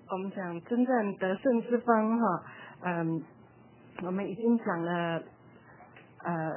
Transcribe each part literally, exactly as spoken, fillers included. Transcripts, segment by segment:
我们讲征战得胜之方哈，嗯，我们已经讲了呃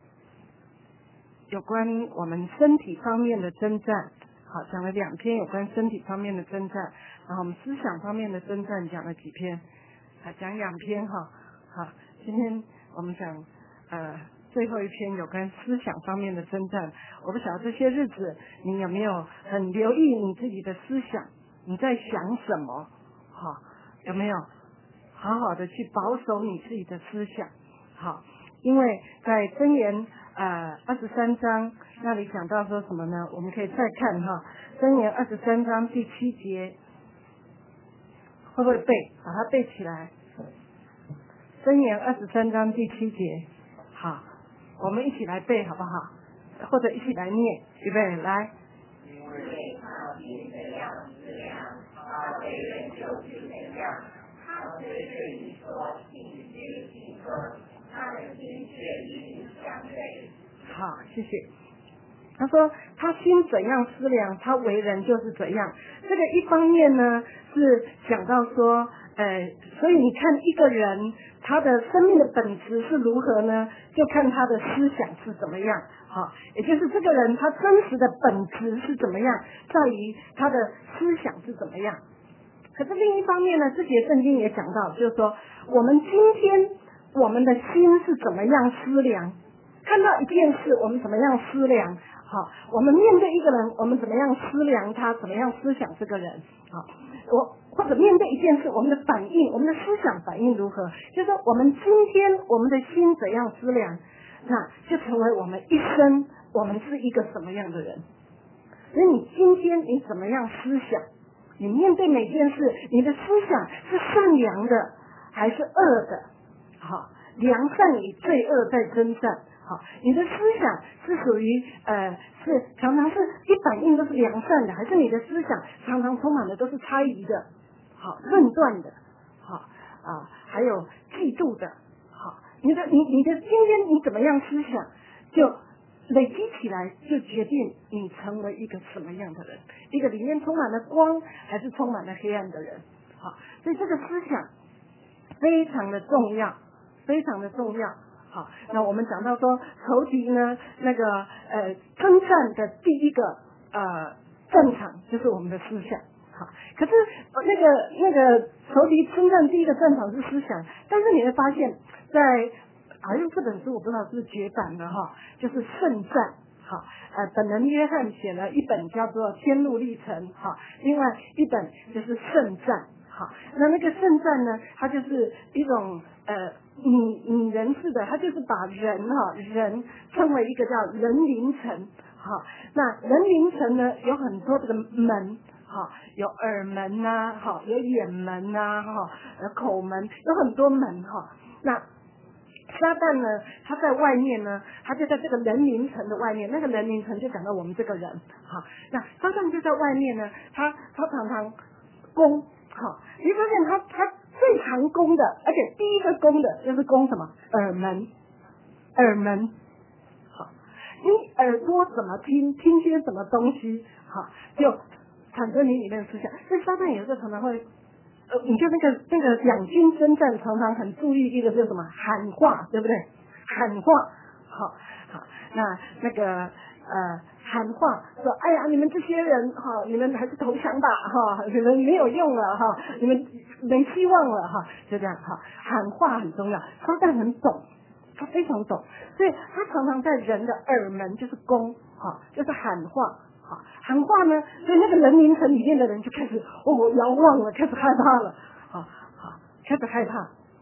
有关我们身体方面的征战，好，讲了两篇有关身体方面的征战，然后我们思想方面的征战讲了几篇，啊，讲两篇哈，好，今天我们讲呃最后一篇有关思想方面的征战。我不晓得这些日子你有没有很留意你自己的思想，你在想什么？好，有没有好好的去保守你自己的思想？好，因为在箴言呃二十三章那里讲到说什么呢？我们可以再看哈，箴言二十三章第七节，会不会背？把它背起来。箴言二十三章第七节，好，我们一起来背好不好？或者一起来念，预备来。 因为他必怎样怎样，他为人就是怎样，他虽对你说请居请坐，他的心却与你相悖。 好，谢谢。他说他心怎样思量，他为人就是怎样。这个一方面呢是讲到说呃，所以你看一个人他的生命的本质是如何呢，就看他的思想是怎么样。好，也就是这个人他真实的本质是怎么样，在于他的思想是怎么样。可是另一方面呢，这节圣经也讲到，就是说我们今天我们的心是怎么样思量，看到一件事我们怎么样思量。好，我们面对一个人，我们怎么样思量他，怎么样思想这个人。好，我或者面对一件事，我们的反应，我们的思想反应如何，就是说我们今天我们的心怎样思量，那就成为我们一生我们是一个什么样的人。所以你今天你怎么样思想，你面对每件事，你的思想是善良的还是恶的？好，良善与罪恶在征战。好，你的思想是属于呃是常常是一反应都是良善的，还是你的思想常常充满的都是猜疑的，好，论断的，好啊，还有嫉妒的。好，你的你你的今天你怎么样思想，就累积起来，就决定你成为一个什么样的人，一个里面充满了光还是充满了黑暗的人。好，所以这个思想非常的重要，非常的重要。好，那我们讲到说仇敌呢，那个呃征战的第一个呃战场就是我们的思想。好，可是那个那个仇敌征战第一个战场是思想，但是你会发现在好像这本书我不知道是不是绝版的哈，就是圣战。好，呃，本人约翰写了一本叫做《天路历程》，好，另外一本就是圣战。好，那那个圣战呢，它就是一种呃拟拟人式的，它就是把人哈人称为一个叫人灵城。好，那人灵城呢有很多这个门，好，有耳门呐、啊，好，有眼门呐、啊，哈，有口门，有很多门哈。那撒旦呢，他在外面呢，他就在这个人灵城的外面，那个人灵城就讲到我们这个人。好，那撒旦就在外面呢，他他常常攻。好，你发现他他最常攻的，而且第一个攻的就是攻什么？耳门，耳门。好，你耳朵怎么听，听些什么东西，好，就产生你里面的思想。所以撒旦有时候常常会，呃，你看那个那个两军征战，常常很注意一个叫什么喊话，对不对？喊话，好，好，那那个呃。喊话说：“哎呀，你们这些人哈，你们还是投降吧哈，你们没有用了哈，你们没希望了哈。”就这样哈，喊话很重要。撒旦很懂，他非常懂，所以他常常在人的耳门就是攻哈，就是喊话哈，喊话呢，所以那个人灵城里面的人就开始哦遥望了，开始害怕了，好好开始害怕。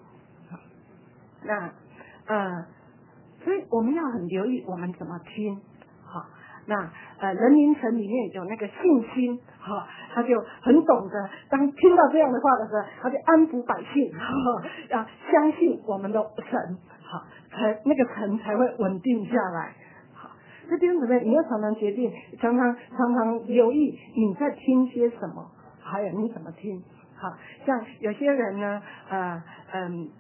那呃，所以我们要很留意我们怎么听好。那呃，人灵城里面有那个信心，哈、哦，他就很懂得，当听到这样的话的时候，他就安抚百姓，哈、哦，要相信我们的神，好、哦，才那个城才会稳定下来。好，这弟兄姊妹，你要常常决定，常常常常留意你在听些什么，还有你怎么听。好像有些人呢，呃嗯。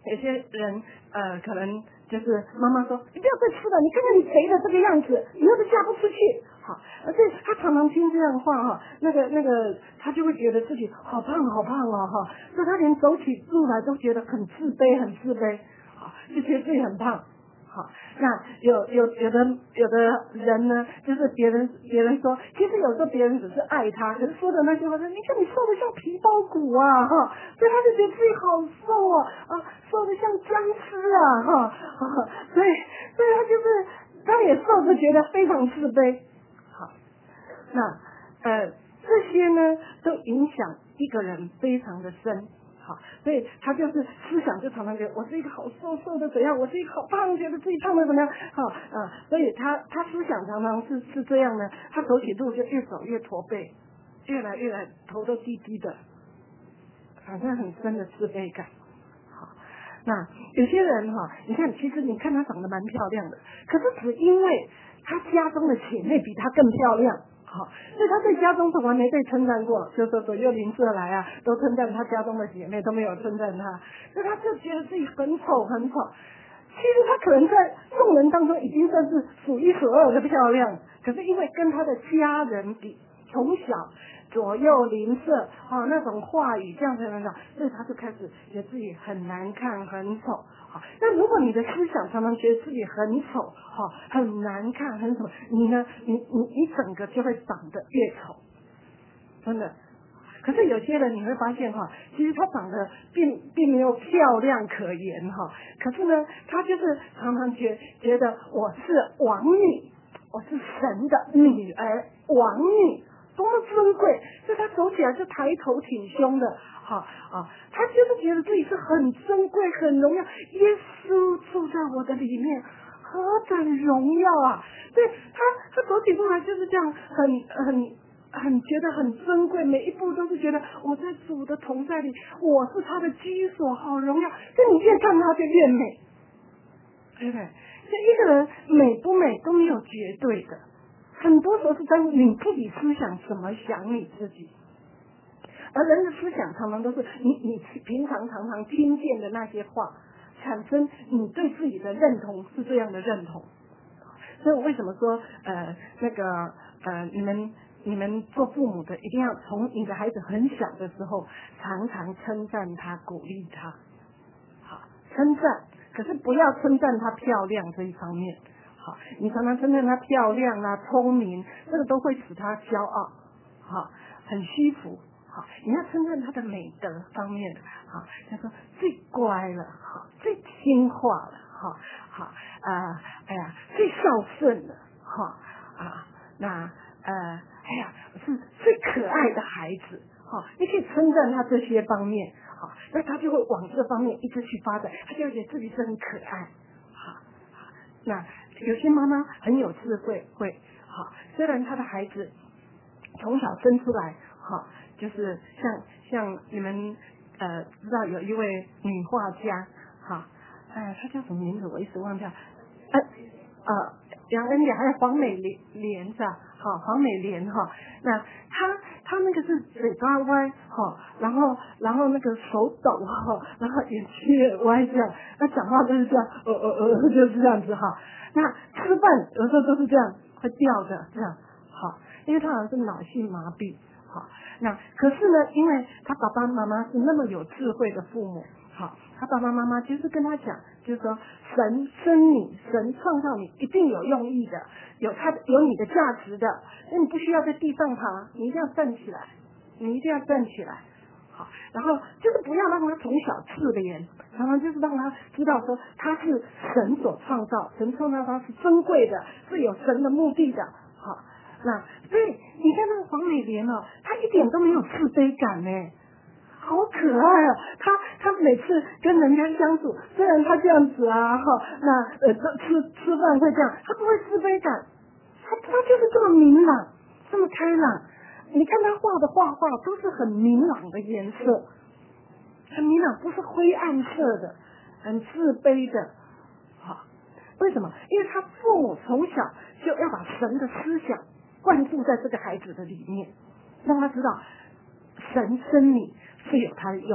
有些人呃，可能就是妈妈说你不要再吃了，你看看你肥的这个样子，以后都嫁不出去。好，而且他常常听这样的话哈，那个那个他就会觉得自己好胖好胖哦哈，所以他连走起路来都觉得很自卑很自卑，好，就觉得自己很胖。好，那有有有的有的人呢，就是别人别人说，其实有时候别人只是爱他，可是说的那句话说，你看你瘦的像皮包骨啊，哈，所以他就觉得自己好瘦啊，啊，瘦的像僵尸啊，哈，啊，所以所以他就是他也瘦着觉得非常自卑。好，那呃这些呢都影响一个人非常的深。好，所以他就是思想就常常觉得我是一个好瘦瘦的怎样，我是一个好胖，觉得自己胖的怎么样，好啊、呃，所以他他思想常常是是这样的，他走起路就越走越驼背，越来越来头都低低的，好像很深的自卑感。好，那有些人哈，你看其实你看他长得蛮漂亮的，可是只因为他家中的姐妹比他更漂亮。好，所以他在家中从来没被称赞过，就说左右邻舍来啊，都称赞他家中的姐妹，都没有称赞他，所以他就觉得自己很丑很丑。其实他可能在众人当中已经算是数一数二的漂亮，可是因为跟他的家人比，从小左右邻舍啊那种话语这样才能讲，所以他就开始觉得自己很难看很丑。好，那如果你的思想常常觉得自己很丑，好，很难看很丑，你呢，你你你整个就会长得越丑，真的。可是有些人你会发现哈，其实他长得并并没有漂亮可言哈，可是呢，他就是常常觉觉得我是王女，我是神的女儿，王女多么尊贵，所以他走起来就抬头挺胸的，哈啊，他就是觉得自己是很尊贵、很荣耀，耶稣住在我的里面，何等荣耀啊！对他，他走起路来就是这样，很很。很觉得很尊贵，每一步都是觉得我在主的同在里，我是他的居所，好荣耀。所以你越看他就越美，对不对？所以一个人美不美都没有绝对的，很多时候是在你自己思想怎么想你自己，而人的思想常常都是你你平常常常听见的那些话，产生你对自己的认同是这样的认同。所以我为什么说呃那个呃你们。你们做父母的一定要从你的孩子很小的时候，常常称赞他、鼓励他。好，称赞，可是不要称赞他漂亮这一方面。好，你常常称赞他漂亮啊、聪明，这个都会使他骄傲。好，很虚浮。好，你要称赞他的美德方面。好，他说最乖了，好，最听话了，好，好啊、呃，哎呀，最孝顺了，好啊，那呃。哎呀，是最可爱的孩子，好、哦，你可以称赞他这些方面，好、哦，那他就会往这方面一直去发展，他就会觉得自己是很可爱，好、哦，那有些妈妈很有智慧，会好、哦，虽然他的孩子从小生出来，好、哦，就是像像你们呃知道有一位女画家，好、哦，哎，她叫什么名字？我一时忘掉，呃呃，杨恩典还有黄美莲莲是吧？好，黄美莲哈，那她她那个是嘴巴歪哈，然后然后那个手抖哈，然后眼睛也歪这样，那讲话都是这样，呃呃呃，就是这样子哈。那吃饭有时候都是这样，会吊着这样，好，因为她好像是脑性麻痹，好，那可是呢，因为她爸爸妈妈是那么有智慧的父母，好，他爸爸妈妈就是跟他讲，就是说神生你，神创造你一定有用意的，有他有你的价值的，所以你不需要在地上爬，你一定要站起来，你一定要站起来，好，然后就是不要让他从小自怜，常常就是让他知道说他是神所创造，神创造他是珍贵的，是有神的目的的，好，那所以你看那个黄美莲哦，她一点都没有自卑感呢。好可爱啊！他他每次跟人家相处，虽然他这样子啊，哈，那呃吃吃饭会这样，他不会自卑感，他他就是这么明朗，这么开朗。你看他画的画画都是很明朗的颜色，很明朗，不是灰暗色的，很自卑的。好，为什么？因为他父母从小就要把神的思想灌注在这个孩子的里面，让他知道神生你是有他的用意，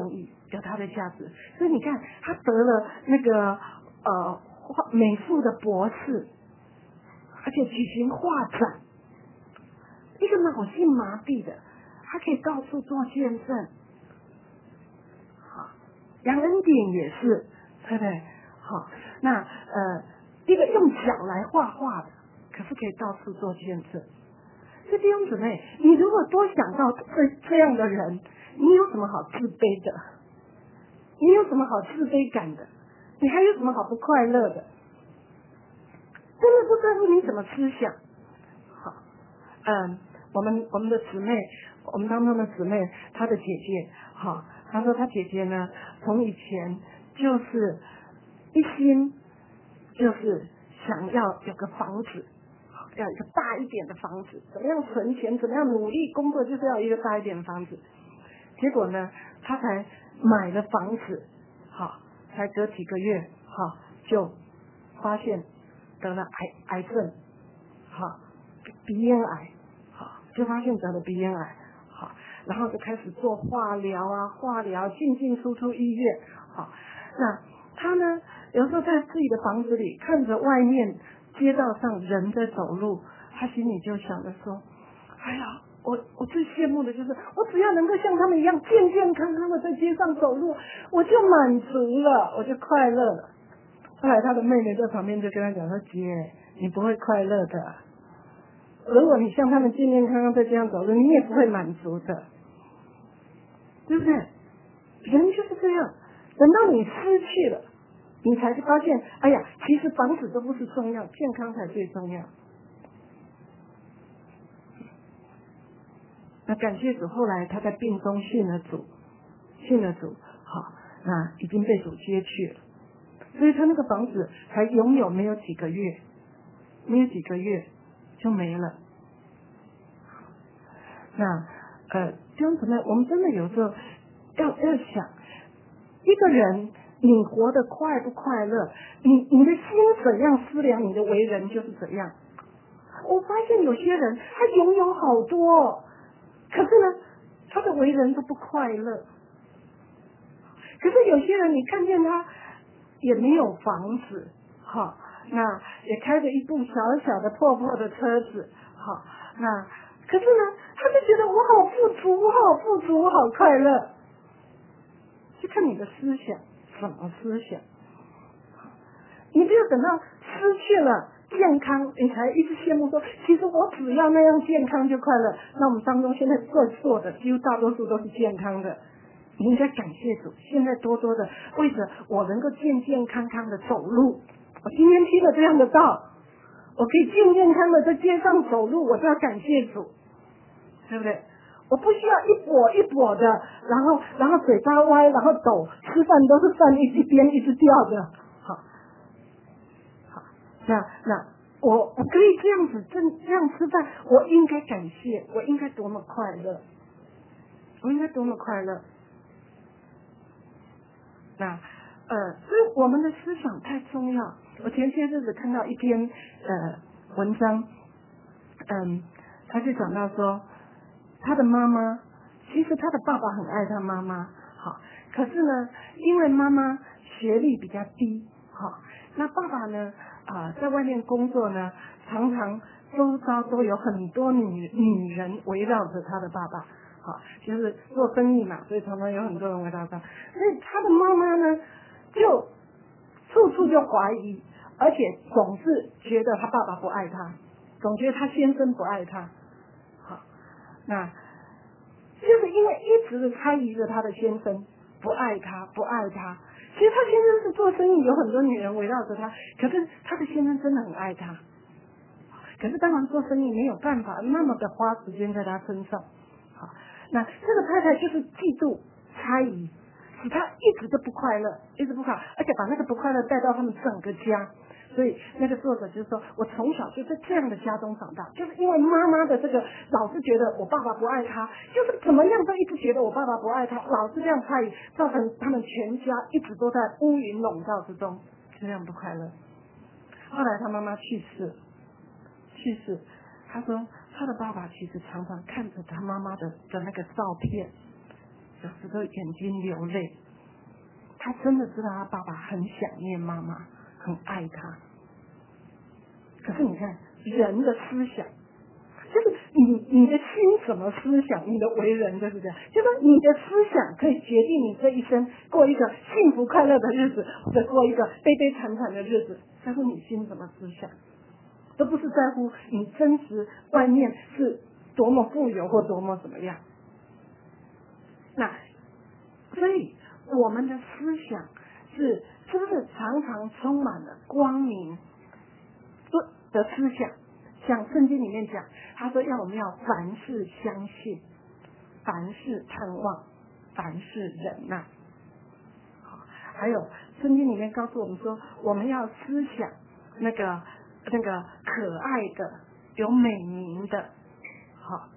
有它的价值。所以你看，他得了那个呃美术的博士，而且举行画展。一个脑性麻痹的，他可以到处做见证。好，杨恩典也是，对不对？好，那呃，一个用脚来画画的，可是可以到处做见证。这弟兄姊妹，你如果多想到这这样的人，你有什么好自卑的？你有什么好自卑感的？你还有什么好不快乐的？真的不在乎你什么思想。好，嗯，我们我们的姊妹，我们当中的姊妹，她的姐姐，好，她说她姐姐呢，从以前就是一心就是想要有个房子。要一个大一点的房子，怎么样存钱，怎么样努力工作，就是要一个大一点的房子。结果呢，他才买了房子，好，才隔几个月，好，就发现得了癌癌症，好，鼻咽癌，好，就发现得了鼻咽癌，好，然后就开始做化疗啊，化疗进进出出医院，好，那他呢，有时候在自己的房子里看着外面。街道上人在走路，他心里就想着说：“哎呀，我我最羡慕的就是，我只要能够像他们一样健健康康的在街上走路，我就满足了，我就快乐了。”后来他的妹妹在旁边就跟他讲说：“姐，你不会快乐的。如果你像他们健健康康在街上走路，你也不会满足的，对不对？人就是这样，等到你失去了。”你才发现，哎呀，其实房子都不是重要，健康才最重要。那感谢主，后来他在病中信了主，信了主，好，那已经被主接去了，所以他那个房子才拥有没有几个月，没有几个月就没了。那呃，弟兄姊妹，我们真的有时候要要想，一个人。你活得快不快乐？你你的心怎样思量，你的为人就是怎样。我发现有些人他拥有好多，可是呢，他的为人都不快乐。可是有些人，你看见他也没有房子，好，那也开着一部小小的破破的车子，好，那可是呢，他就觉得我好富足，我好富足，我好快乐。就看你的思想。什么思想？你不要等到失去了健康，你才一直羡慕说，其实我只要那样健康就快乐。那我们当中现在做做的，几乎大多数都是健康的，你应该感谢主。现在多多的为着我能够健健康康的走路，我今天听了这样的道，我可以健健康的在街上走路，我就要感谢主，对不对？我不需要一跛一跛的，然后然后嘴巴歪，然后抖，吃饭都是饭一直边一直掉的。好，好，那那我我可以这样子这这样吃饭，我应该感谢，我应该多么快乐，我应该多么快乐。那呃，所以我们的思想太重要。我前些日子看到一篇呃文章，嗯，他就讲到说。他的妈妈，其实他的爸爸很爱他妈妈，好，可是呢，因为妈妈学历比较低，好，那爸爸呢，啊、呃，在外面工作呢，常常周遭都有很多女女人围绕着他的爸爸，好，就是做生意嘛，所以常常有很多人围绕他，所以他的妈妈呢，就处处就怀疑，而且总是觉得他爸爸不爱他，总觉得他先生不爱他。那就是因为一直猜疑着他的先生不爱他，不爱他。其实他先生是做生意，有很多女人围绕着他，可是他的先生真的很爱他。可是当然做生意没有办法那么的花时间在他身上。好，那这个太太就是嫉妒、猜疑，使他一直都不快乐，一直不快乐，而且把那个不快乐带到他们整个家。所以那个作者就是说，我从小就在这样的家中长大，就是因为妈妈的这个老是觉得我爸爸不爱他，就是怎么样都一直觉得我爸爸不爱他，老是这样猜疑，造成他们全家一直都在乌云笼罩之中，这样不快乐。后来他妈妈去世，去世，他说他的爸爸其实常常看着他妈妈的的那个照片，有时候眼睛流泪， 他真的知道他爸爸很想念妈妈，很爱他。可是你看人的思想，就是你你的心怎么思想，你的为人就是这样，就是说你的思想可以决定你这一生过一个幸福快乐的日子，或者过一个悲悲惨惨的日子，在乎你心怎么思想，都不是在乎你真实外面是多么富有或多么怎么样。那所以我们的思想是是不是常常充满了光明的思想？像圣经里面讲，他说要我们要凡事相信，凡事盼望，凡事忍耐。还有圣经里面告诉我们说，我们要思想那个那个可爱的、有美名的，好，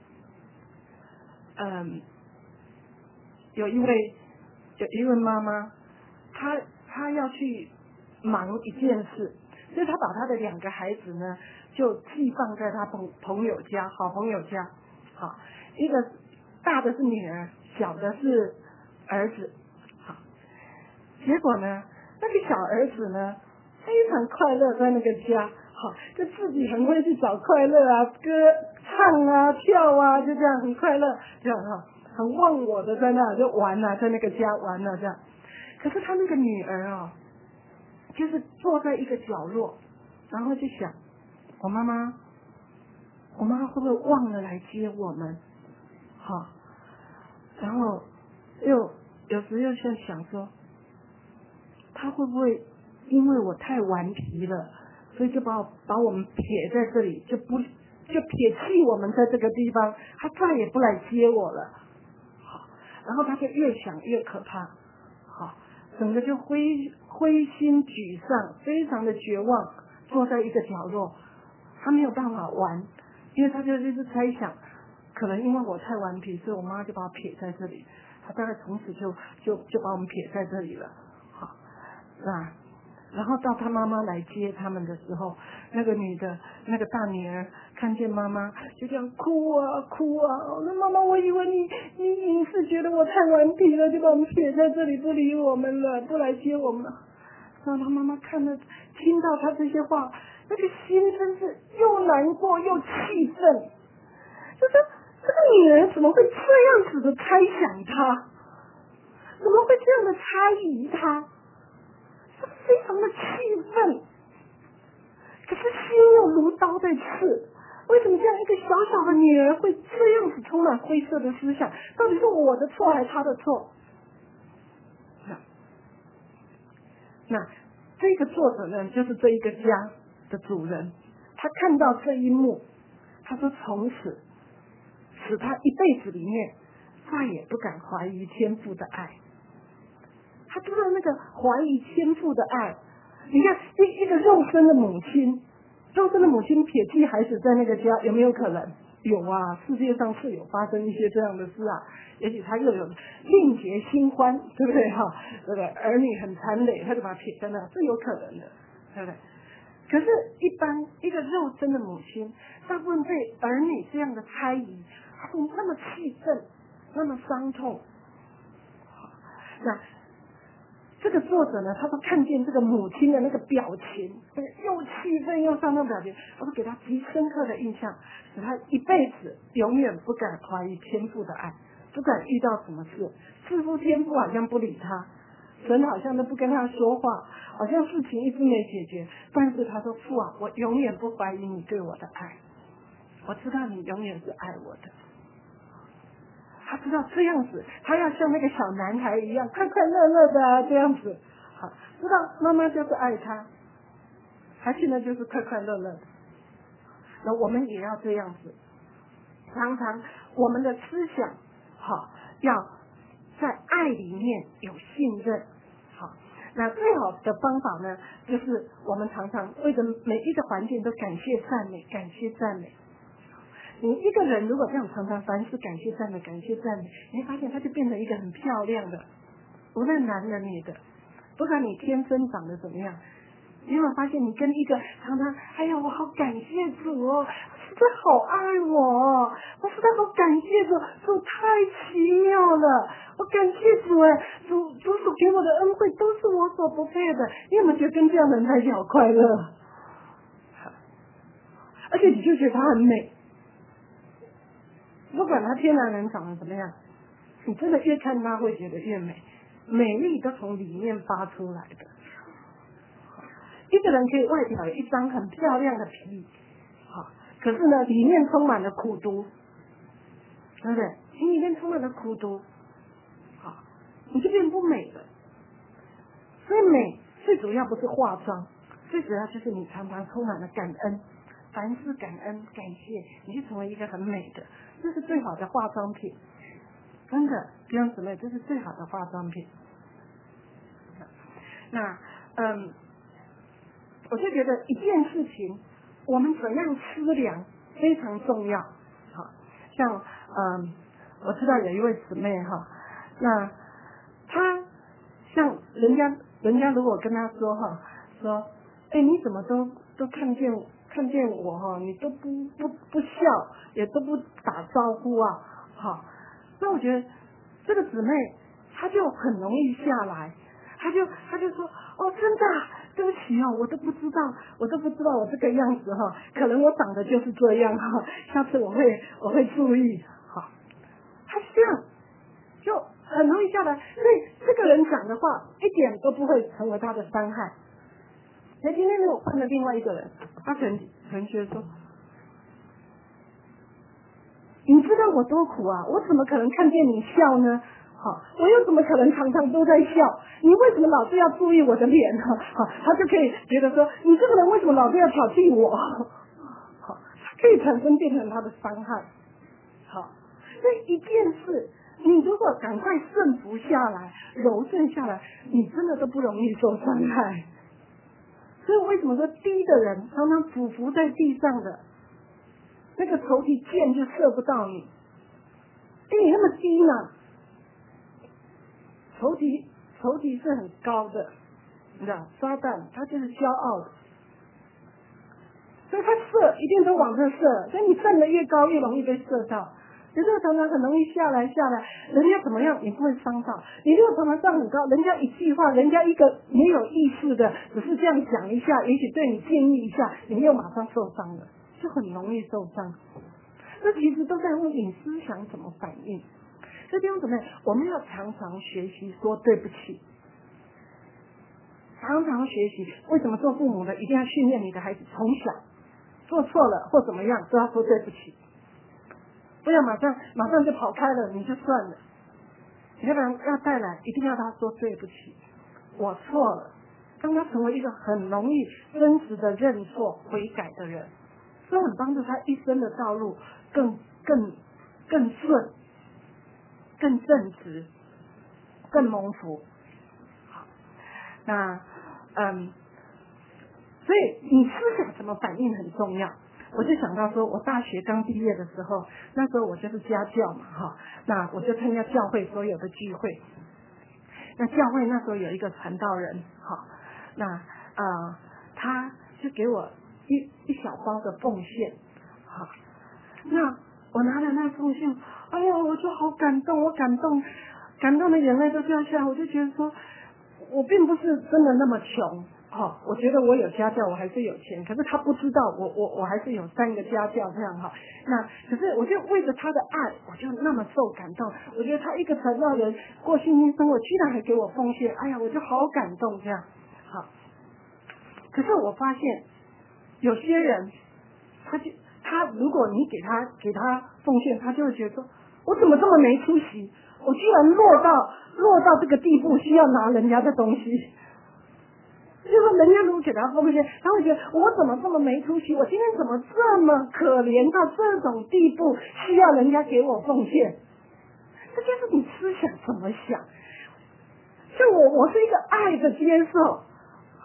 嗯，有一位有一位妈妈，她她要去忙一件事，所以她把她的两个孩子呢，就寄放在她朋朋友家，好朋友家，好，一个大的是女儿，小的是儿子，好，结果呢，那个小儿子呢，非常快乐在那个家，好，就自己很会去找快乐啊，歌唱啊，跳啊，就这样很快乐，这样哈，很忘我的在那就玩啊，在那个家玩啊这样。可是他那个女儿哦，就是坐在一个角落，然后就想，我妈妈，我妈妈会不会忘了来接我们？好，然后又有时又在想说，他会不会因为我太顽皮了，所以就把我把我们撇在这里，就不就撇弃我们在这个地方，他再也不来接我了。好，然后他就越想越可怕，好，整个就灰灰心沮丧，非常的绝望，坐在一个角落，他没有办法玩，因为他就就是猜想，可能因为我太顽皮，所以我妈就把我撇在这里，他大概从此就就就把我们撇在这里了。好，那然后到他妈妈来接他们的时候，那个女的那个大女儿看见妈妈就这样哭啊哭啊，那妈妈，我以为你你你是觉得我太顽皮了，就把我们撇在这里不理我们了，不来接我们了。让他妈妈看了听到他这些话，那个心真是又难过又气愤，就说这个女人怎么会这样子的猜想他，怎么会这样的猜疑他，非常的气愤，可是心又如刀在刺。为什么这样一个小小的女儿会这样子充满灰色的思想？到底是我的错还是她的错？那这个作者呢，就是这一个家的主人，他看到这一幕，他说从此使他一辈子里面再也不敢怀疑天父的爱。他知道那个怀疑天父的爱，你看一一个肉身的母亲，肉身的母亲撇弃孩子在那个家，有没有可能？有啊，世界上是有发生一些这样的事啊。也许他又有另结新欢，对不对哈？对不对？儿女很残累，他就把他撇在那，是有可能的，对不对？可是，一般一个肉身的母亲，大部分对儿女这样的猜疑，他会那么气愤，那么伤痛。那这个作者呢，他说看见这个母亲的那个表情，又气愤又伤痛表情，他说给他极深刻的印象，使他一辈子永远不敢怀疑天父的爱，不管遇到什么事，似乎天父好像不理他，神好像都不跟他说话，好像事情一直没解决，但是他说父啊，我永远不怀疑你对我的爱，我知道你永远是爱我的。他知道这样子，他要像那个小男孩一样快快乐乐的、啊、这样子，好，知道妈妈就是爱他，他现在就是快快乐乐的。那我们也要这样子，常常我们的思想，好，要在爱里面有信任，好，那最好的方法呢，就是我们常常为着每一个环境都感谢赞美，感谢赞美。你一个人如果这样常常凡事感谢赞美，感谢赞美，你会发现他就变成一个很漂亮的，无论男的女的，不管你天生长得怎么样，你有没有发现你跟一个常常哎呀我好感谢主哦，知在好爱我，我实在好感谢主，主太奇妙了，我感谢主哎，主主所给我的恩惠都是我所不配的。你有没有觉得跟这样的人在一起好快乐？而且你就觉得他很美，不管他天然人长得怎么样，你真的越看他会觉得越美，美丽都从里面发出来的。一个人可以外表有一张很漂亮的皮，好，可是呢，里面充满了苦毒，对不对？你里面充满了苦毒，好，你就变不美了。所以美最主要不是化妆，最主要就是你常常充满了感恩，凡事感恩感谢，你就成为一个很美的，这是最好的化妆品。真的，弟兄姊妹，这是最好的化妆品。那嗯。我就觉得一件事情，我们怎样思量非常重要。好，像嗯，我知道有一位姊妹哈，那她像人家人家如果跟她说哈，说，哎，你怎么都都看见看见我哈，你都不不不笑，也都不打招呼啊，好，那我觉得这个姊妹她就很容易下来，她就她就说，哦，真的啊。对不起哦，我都不知道，我都不知道我这个样子哈，可能我长得就是这样哈，下次我会我会注意哈。他这样就很容易下来，所以这个人讲的话一点都不会成为他的伤害。那今天如果换了另外一个人，他可能可能觉得说，你知道我多苦啊，我怎么可能看见你笑呢？好，我又怎么可能常常都在笑？你为什么老是要注意我的脸呢？好，他就可以觉得说，你这个人为什么老是要挑剔我？好，他可以产生变成他的伤害。好，所以一件事，你如果赶快顺服下来，柔顺下来，你真的都不容易受伤害。所以为什么说低的人常常俯伏在地上的那个头体箭就射不到你？哎，你那么低呢？头体头体是很高的，你知道，撒旦他就是骄傲的，所以他射一定都往这射，所以你站得越高越容易被射到。你这个常常很容易下来下来，人家怎么样你不会伤到，你这个常常站很高，人家一句话，人家一个没有意识的，只是这样讲一下，也许对你建议一下，你又马上受伤了，就很容易受伤。这其实都在问你思想怎么反应。这地方怎么样？我们要常常学习说对不起，常常学习。为什么做父母的一定要训练你的孩子从小做错了或怎么样都要说对不起，不要马上马上就跑开了你就算了，要不然要带来一定要他说对不起，我错了，让他成为一个很容易真实的认错悔改的人，这很帮助他一生的道路更更更顺，更正直，更蒙福。好，那嗯，所以你思想怎么反应很重要。我就想到说，我大学刚毕业的时候，那时候我就是家教嘛，哈，那我就参加教会所有的聚会。那教会那时候有一个传道人，哈，那呃，他就给我一一小包的奉献，哈，那我拿了那奉献，哎呀，我就好感动，我感动，感动的眼泪都掉下来。我就觉得说，我并不是真的那么穷，哦，我觉得我有家教，我还是有钱，可是他不知道我我我还是有三个家教这样哈。那可是我就为着他的爱，我就那么受感动。我觉得他一个传道人过信心生活，居然还给我奉献，哎呀，我就好感动这样。好，可是我发现有些人，他就。他如果你给他给他奉献，他就会觉得说，我怎么这么没出息？我居然落到落到这个地步，需要拿人家的东西。就是人家如果给他奉献，他会觉得我怎么这么没出息？我今天怎么这么可怜到这种地步，需要人家给我奉献？这就是你思想怎么想。像我，我是一个爱的接受。好，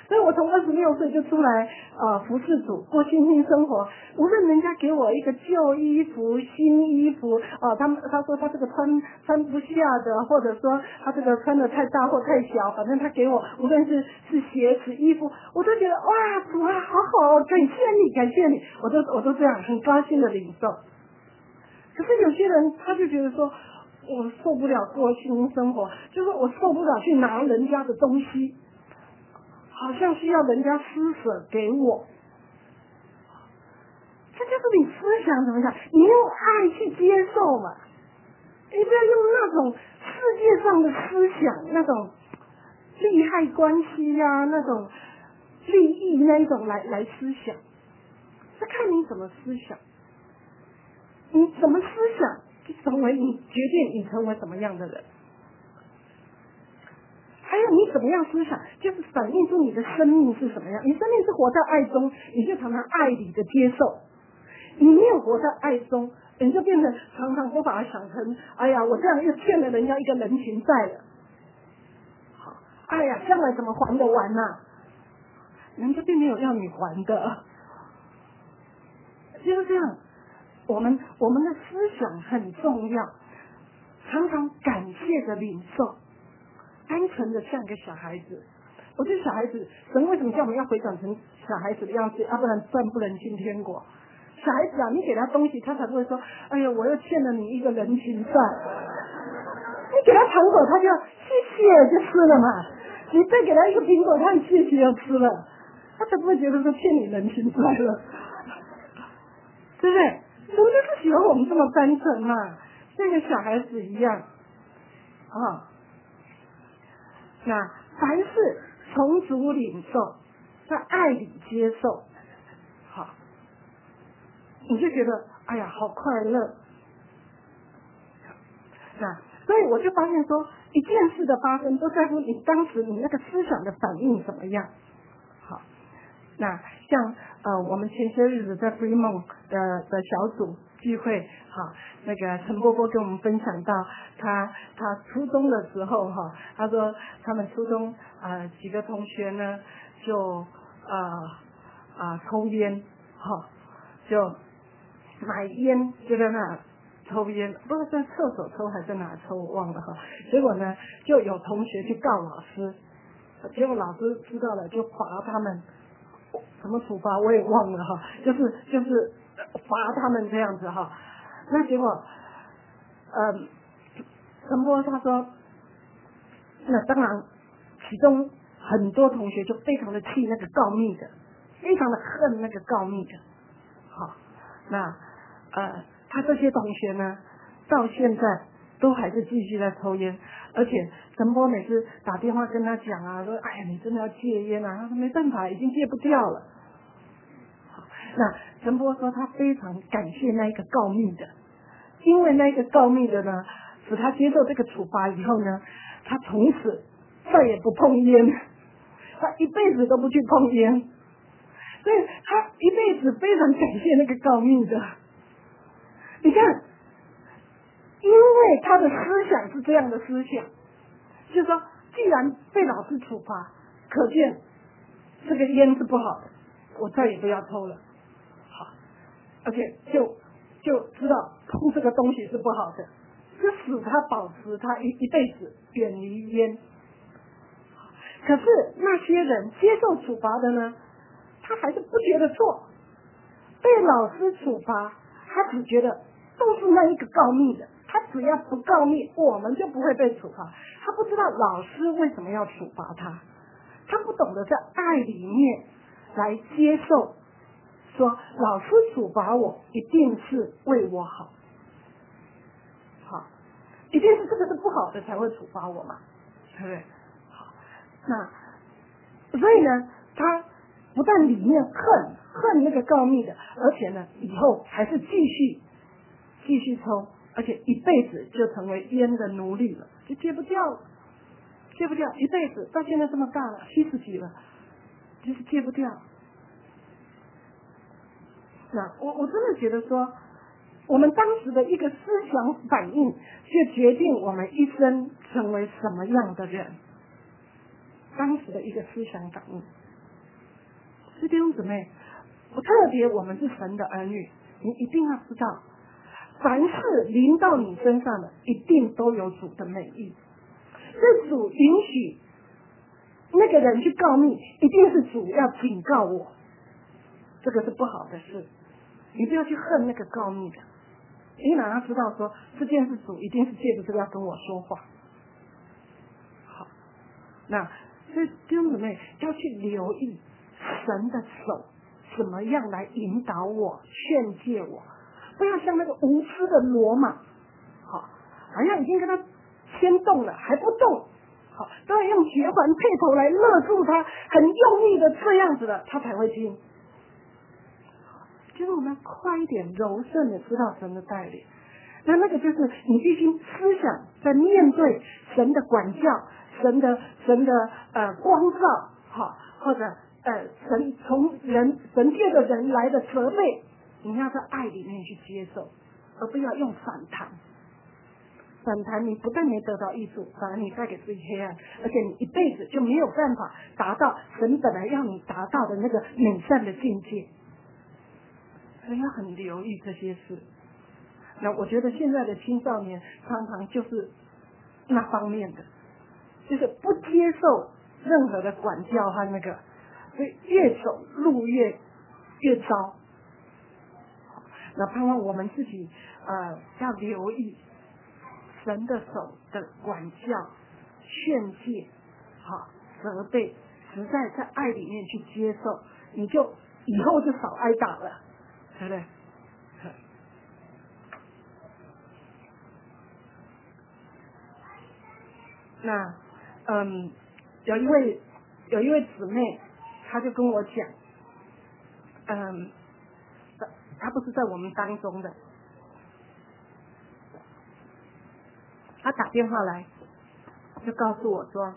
所以我从二十六岁就出来呃服侍主，过新新生活。无论人家给我一个旧衣服、新衣服，啊、呃，他们他说他这个穿穿不下的，或者说他这个穿的太大或太小，反正他给我无论是是鞋子、衣服，我都觉得哇，主啊，好好，感谢你，感谢你，我都我都这样很高兴的领受。可是有些人他就觉得说，我受不了过新生活，就是我受不了去拿人家的东西。好像需要人家施舍给我，这就是你思想怎么想，你用爱去接受嘛，你不要用那种世界上的思想，那种利害关系呀、啊，那种利益那一种来来思想，是看你怎么思想，你怎么思想，就成为你决定你成为什么样的人。还有你怎么样思想，就是反映出你的生命是什么样。你生命是活在爱中，你就常常爱里的接受；你没有活在爱中，你就变成常常都把它想成，哎呀，我这样又欠了人家一个人情债了。好，哎呀，将来怎么还得完呢、啊？人家并没有要你还的，就是这样。我们我们的思想很重要，常常感谢的领受。单纯的像个小孩子，我觉得小孩子，神为什么叫我们要回转成小孩子的样子？要、啊、不然断不能进天国。小孩子啊，你给他东西，他才不会说：“哎呀，我又欠了你一个人情债。”你给他糖果，他就谢谢就吃了嘛。你再给他一个苹果，他很谢谢就吃了，他才不会觉得说欠你人情债了，对不对？神就是喜欢我们这么单纯嘛，像个小孩子一样啊。那凡是从主领受，在爱里接受，好，你就觉得哎呀好快乐。那所以我就发现说，一件事的发生都在乎你当时你那个思想的反应怎么样。好，那像呃我们前些日子在 Fremont 的的小组聚会，好，那个陈波波跟我们分享到他他初中的时候哈，他说他们初中呃几个同学呢就呃啊、呃、抽烟哈，就买烟就在那抽烟，不知道在厕所抽还是哪抽我忘了哈，结果呢就有同学去告老师，结果老师知道了就罚他们，什么处罚我也忘了哈，就是就是罚他们这样子哈。那结果，呃，陈波他说，那当然，其中很多同学就非常的气那个告密的，非常的恨那个告密的。好，那呃，他这些同学呢，到现在都还是继续在抽烟，而且陈波每次打电话跟他讲啊，说哎呀你真的要戒烟啊，他说没办法，已经戒不掉了。那陈波说他非常感谢那一个告密的，因为那一个告密的呢，使他接受这个处罚以后呢，他从此再也不碰烟，他一辈子都不去碰烟，所以他一辈子非常感谢那个告密的。你看，因为他的思想是这样的思想，就是说既然被老师处罚，可见这个烟是不好的，我再也不要抽了。好，而且就就知道碰这个东西是不好的，就使他保持他一一辈子远离烟。可是那些人接受处罚的呢，他还是不觉得错，被老师处罚，他只觉得都是那一个告密的，他只要不告密，我们就不会被处罚。他不知道老师为什么要处罚他，他不懂得在爱里面来接受，说老师处罚我一定是为我好，好，一定是这个是不好的才会处罚我嘛，对不对？好，那所以呢，他不但里面恨恨那个告密的，而且呢，以后还是继续继续抽，而且一辈子就成为烟的奴隶了，就戒不掉了，戒不掉，一辈子到现在这么大了，七十几了，就是戒不掉。那我我真的觉得说，我们当时的一个思想反应，就决定我们一生成为什么样的人。当时的一个思想反应， 所以弟兄姊妹，不特别我们是神的儿女，你一定要知道，凡是临到你身上的，一定都有主的美意。是主允许那个人去告密，一定是主要警告我，这个是不好的事。你不要去恨那个告密的，你哪要知道说这件事主一定是借着这个要跟我说话。好，那所以弟兄姊妹要去留意神的手怎么样来引导我、劝诫我，不要像那个无知的罗马，好，好像已经跟他牵动了还不动，好，都要用绝环配头来勒住他，很用力的这样子的，他才会听。就是我们快一点柔顺的知道神的带领，那那个就是你必须思想在面对神的管教、神的神的呃光照，好，或者呃神从人神界的人来的责备，你要在爱里面去接受，而不要用反弹。反弹你不但没得到益处，反而你带给自己黑暗，而且你一辈子就没有办法达到神本来让你达到的那个美善的境界。所以要很留意这些事。那我觉得现在的青少年常常就是那方面的，就是不接受任何的管教和那个，所以越走路越越糟。那盼望我们自己呃要留意神的手的管教、劝诫、好责备，实在在爱里面去接受，你就以后就少挨打了，对不对？那嗯，有一位有一位姊妹，她就跟我讲，嗯，她不是在我们当中的，她打电话来，就告诉我说，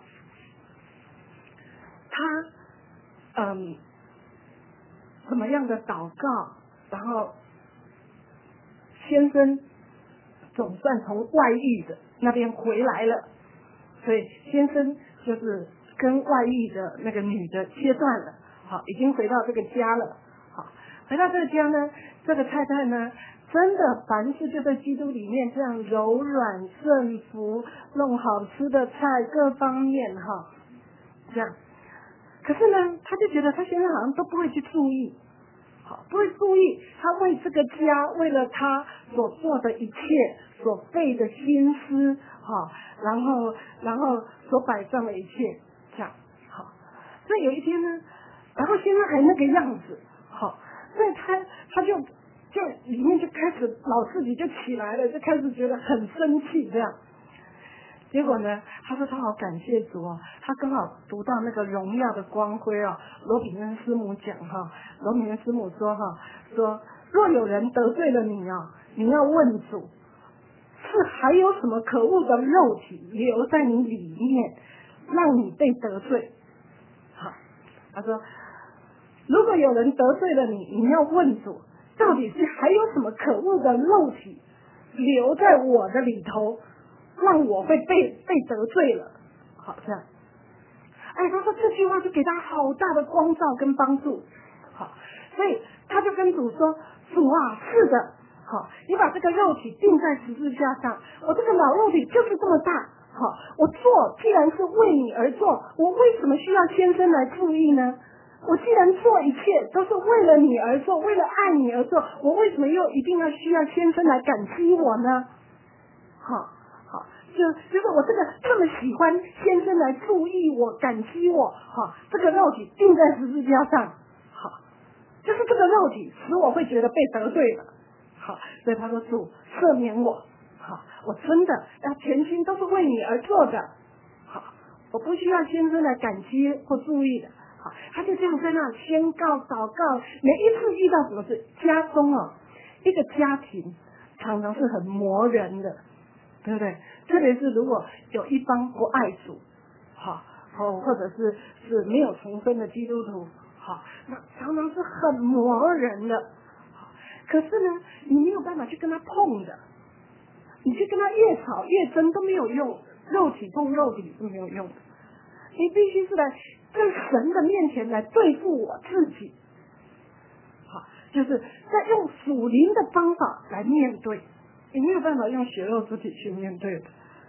她嗯怎么样的祷告，然后先生总算从外遇的那边回来了。所以先生就是跟外遇的那个女的切断了，好，已经回到这个家了，好，回到这个家呢，这个太太呢，真的凡事就在基督里面这样柔软顺服，弄好吃的菜，各方面哈，这样。可是呢，他就觉得他先生好像都不会去注意，好，不会注意他为这个家，为了他所做的一切，所费的心思，好，然后然后所摆上的一切，这样好。所以有一天呢，然后先生还那个样子，好，所以他他就就里面就开始老自己就起来了，就开始觉得很生气这样。结果呢，他说他好感谢主哦，他刚好读到那个荣耀的光辉哦。罗比恩师母讲哈，罗比恩师母说哈，说若有人得罪了你哦，你要问主，是还有什么可恶的肉体留在你里面，让你被得罪？好，他说如果有人得罪了你，你要问主，到底是还有什么可恶的肉体留在我的里头，让我会被被得罪了？好，这样。哎，他说这句话就给他好大的光照跟帮助。好，所以他就跟主说：“主啊，是的，好，你把这个肉体钉在十字架上，我这个老肉体就是这么大。好，我做既然是为你而做，我为什么需要先生来注意呢？我既然做一切都是为了你而做，为了爱你而做，我为什么又一定要需要先生来感激我呢？好。”好，就就是我这个这么喜欢先生来注意我、感激我，哈，这个肉体钉在十字架上，好，就是这个肉体使我会觉得被得罪了，好，所以他说主赦免我，好，我真的要全心都是为你而做的，好，我不需要先生来感激或注意的，好，他就这样在那宣告、祷告，每一次遇到什么事，家中哦，一个家庭常常是很磨人的。对不对？特别是如果有一方不爱主，好，哦，或者是是没有重生的基督徒，好，那常常是很磨人的。可是呢，你没有办法去跟他碰的，你去跟他越吵越争都没有用，肉体碰肉体是没有用的。你必须是来在神的面前来对付我自己。好，就是在用属灵的方法来面对，你没有办法用血肉之体去面对的。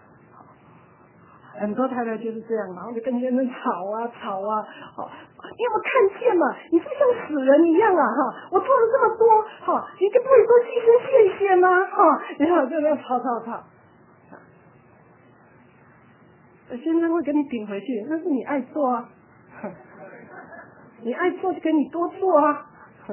很多太太就是这样，然后就跟先生吵啊吵啊，好，你有没有看见嘛？你是像死人一样啊，哈！我做了这么多，哈，你就不会说牺牲献血吗？哈，然后就这样吵吵吵，先生会跟你顶回去，那是你爱做啊，你爱做就给你多做啊。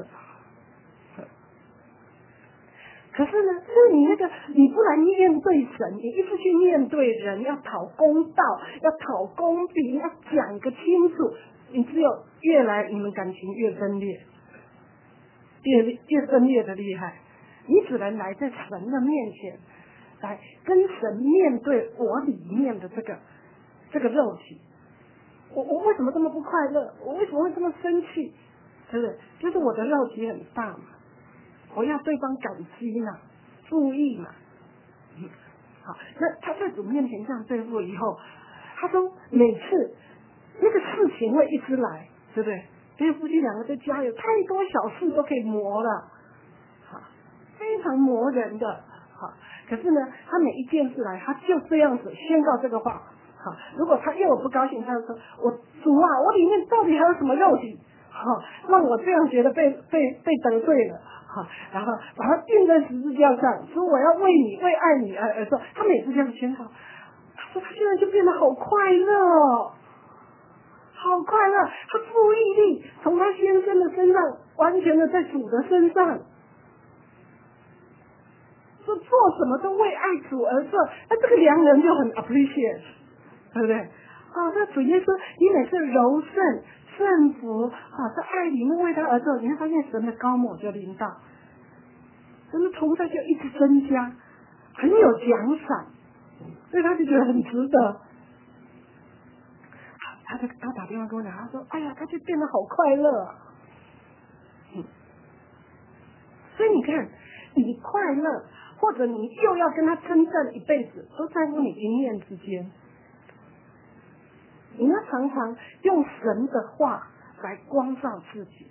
可是呢，是你那个你不来面对神，你一直去面对人，要讨公道，要讨公平，要讲个清楚，你只有越来你们感情越分裂，越越分裂的厉害。你只能来在神的面前，来跟神面对我里面的这个这个肉体。我我为什么这么不快乐？我为什么会这么生气？对不对？就是我的肉体很大嘛。我要对方感激嘛，注意嘛，嗯，好，那他在主面前这样对付以后，他说每次那个事情会一直来，对不对？因为夫妻两个在家有太多小事都可以磨了，好，非常磨人的，好，可是呢，他每一件事来，他就这样子宣告这个话，好，如果他又有不高兴，他就说：“我主啊，我里面到底还有什么肉体？好，让我这样觉得被被被得罪了。”好，然后把他钉在十字架上，说我要为你为爱你而而说，他每次这样宣告，他说他现在就变得好快乐哦，好快乐，他注意力从他先生的身上完全的在主的身上，说做什么都为爱主而做，那这个良人就很 appreciate， 对不对？啊，那主耶稣，你每次柔顺顺服，啊，在爱里面为他而做，你会发现神的高抹就临到，神的同在就一直增加，很有奖赏，所以他就觉得很值得。他就他打电话跟我讲，他说：“哎呀，他就变得好快乐、啊。”嗯，所以你看，你快乐，或者你又要跟他征战一辈子，都在乎你一念之间。你要常常用神的话来光照自己。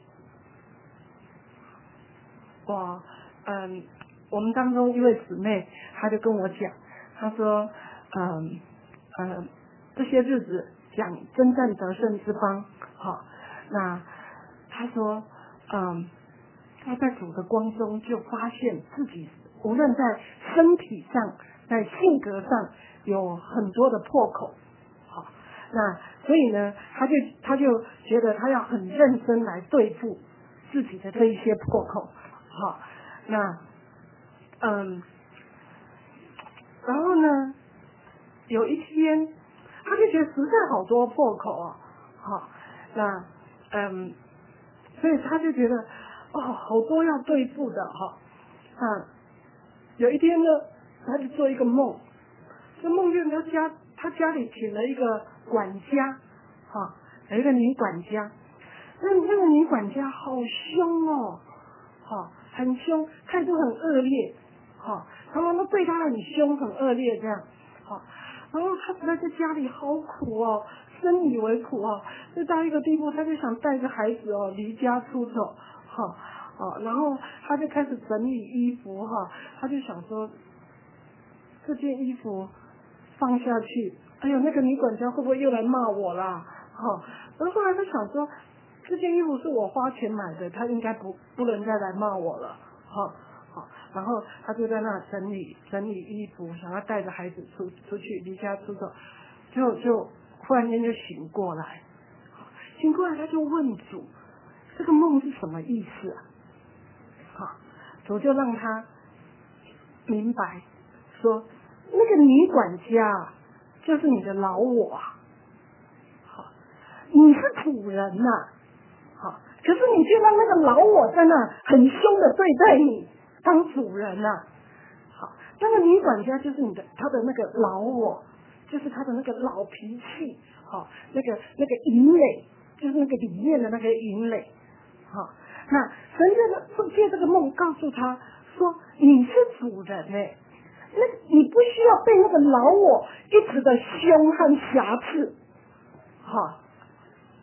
我嗯，我们当中一位姊妹，她就跟我讲，她说，嗯嗯，这些日子讲征战得胜之邦，好，那她说，嗯，她在主的光中就发现自己无论在身体上，在性格上有很多的破口。那所以呢，他就他就觉得他要很认真来对付自己的这一些破口，好，那嗯，然后呢，有一天他就觉得实在好多破口啊，好，那嗯，所以他就觉得哦，好多要对付的哈，啊，有一天呢，他就做一个梦，这梦见他家他家里请了一个管家，哈、哦，有一个女管家，那那个女管家好凶哦，哈、哦，很凶，态度很恶劣，哈、哦，他们都对他很凶，很恶劣这样，哈、哦，然后他实在在家里好苦哦，深以为苦哦，就到一个地步，他就想带着孩子哦离家出走，哈、哦，哦，然后他就开始整理衣服哈、哦，他就想说这件衣服放下去。哎呦，那个女管家会不会又来骂我啦？哈、哦，然后后来他想说，这件衣服是我花钱买的，他应该不不能再来骂我了，哈、哦，好、哦，然后他就在那整理整理衣服，想要带着孩子出出去离家出走，就就忽然间就醒过来，醒过来他就问主，这个梦是什么意思啊？哈、哦，主就让他明白说，那个女管家就是你的老我啊，好，你是主人呐、啊，好，可是你却让那个老我在那很凶的对待你，当主人呐、啊，好，那个女管家就是你的他的那个老我，就是他的那个老脾气，好，那个那个淫累，就是那个里面的那个淫累，好，那神就借这个梦告诉他说，你是主人哎、欸。那你不需要被那个老我一直的凶和瑕疵，哈，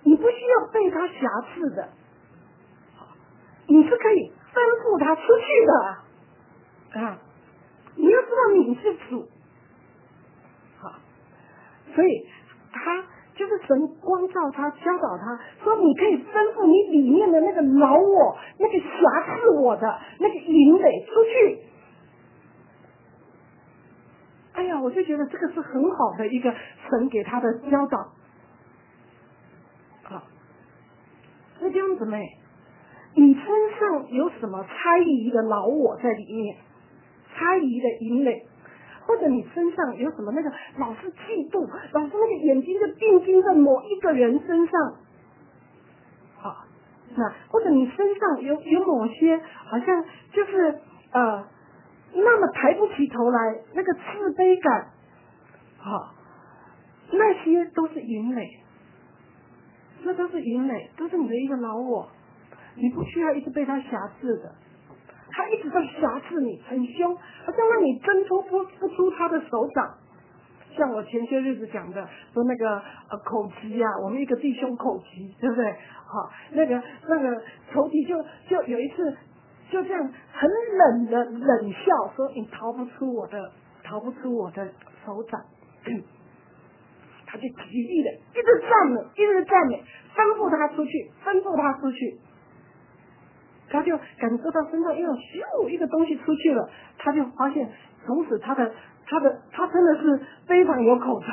你不需要被他辖制的，你是可以吩咐他出去的啊！你要知道你是主，好，所以他就是神光照他，教导他说，你可以吩咐你里面的那个老我，那个辖制我的那个营垒出去。哎呀，我就觉得这个是很好的一个神给他的教导。好，那这样子妹，你身上有什么猜疑的老我在里面，猜疑的营垒，或者你身上有什么那个老是嫉妒，老是那个眼睛就定睛在某一个人身上，好，那或者你身上有有某些好像就是呃那么抬不起头来，那个自卑感，好，那些都是营垒，那都是营垒，都是你的一个老我，你不需要一直被他辖制的。他一直在辖制你，很凶，好像让你挣脱不不出他的手掌。像我前些日子讲的，说那个呃口疾啊，我们一个弟兄口疾，对不对？好，那个那个仇敌就就有一次就这样很冷的冷笑，说你逃不出我的，逃不出我的手掌。他就极力的一直赞美，一直赞美，吩咐他出去，吩咐他出去。他就感受到身上又咻一个东西出去了，他就发现从此他的他的他真的是非常有口才，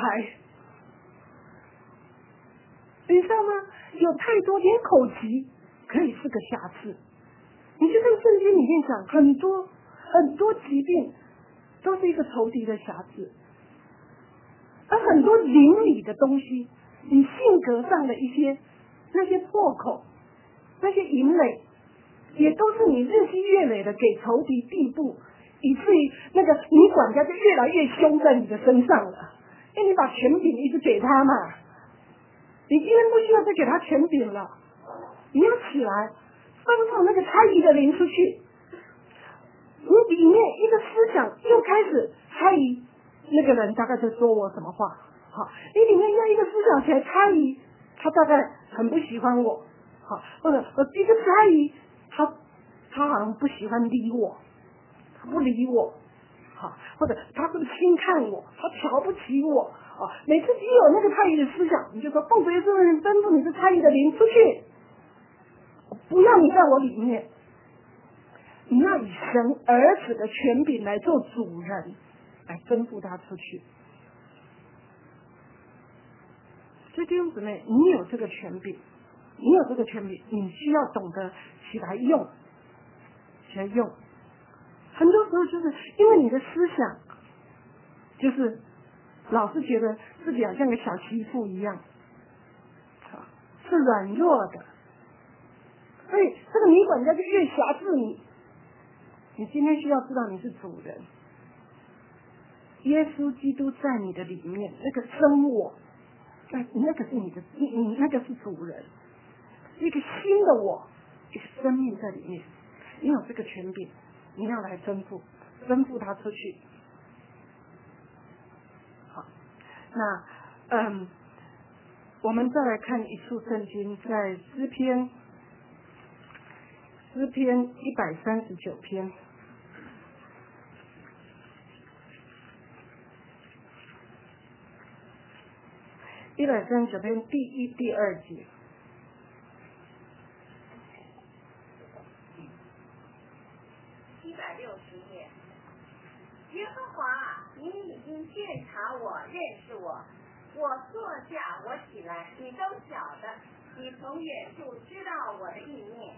你知道吗？有太多连口疾可以是个瑕疵。你就看圣经里面讲，很多很多疾病都是一个仇敌的瑕疵，而很多邻里的东西，你性格上的一些那些破口，那些营垒，也都是你日积月累的给仇敌地步，以至于那个女管家就越来越凶在你的身上了，因为你把权柄一直给他嘛，你今天不需要再给他权柄了，你要起来吩咐那个猜疑的灵出去，你里面一个思想又开始猜疑，那个人大概在说我什么话，好，你里面要一个思想起来猜疑，他大概很不喜欢我，好，或者我一个猜疑。他他好像不喜欢理我，他不理我，好，或者他是不是轻看我，他瞧不起我，啊，每次一有那个猜疑的思想，你就说奉主耶稣的名吩咐你是猜疑的灵出去，不要你在我里面，你要以神儿子的权柄来做主人，来吩咐他出去。所以弟兄姊妹，你有这个权柄。你有这个权柄，你需要懂得起来用，起来用。很多时候就是因为你的思想，就是老是觉得自己好像个小媳妇一样，是软弱的，所以这个女管家就越辖制你。你今天需要知道你是主人，耶稣基督在你的里面，那个真我，那那个是你的，你你那个是主人。一个新的我，一个生命在里面，你有这个权柄，你要来吩咐，吩咐他出去。好，那嗯，我们再来看一处圣经，在诗篇，诗篇一百三十九篇，一百三十九篇第一、第二节。 耶和华，你已经鉴察我，认识我。我坐下，我起来，你都晓得。你从远处知道我的意念。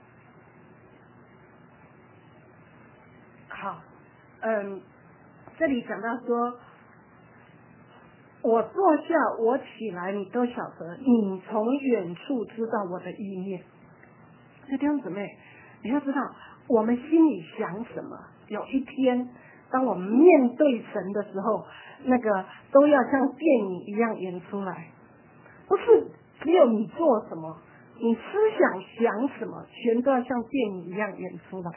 好，嗯，这里讲到说，我坐下，我起来，你都晓得。你从远处知道我的意念。所以弟兄姊妹，你要知道，我们心里想什么，有一天。当我们面对神的时候，那个都要像电影一样演出来，不是只有你做什么，你思想想什么，全都要像电影一样演出来。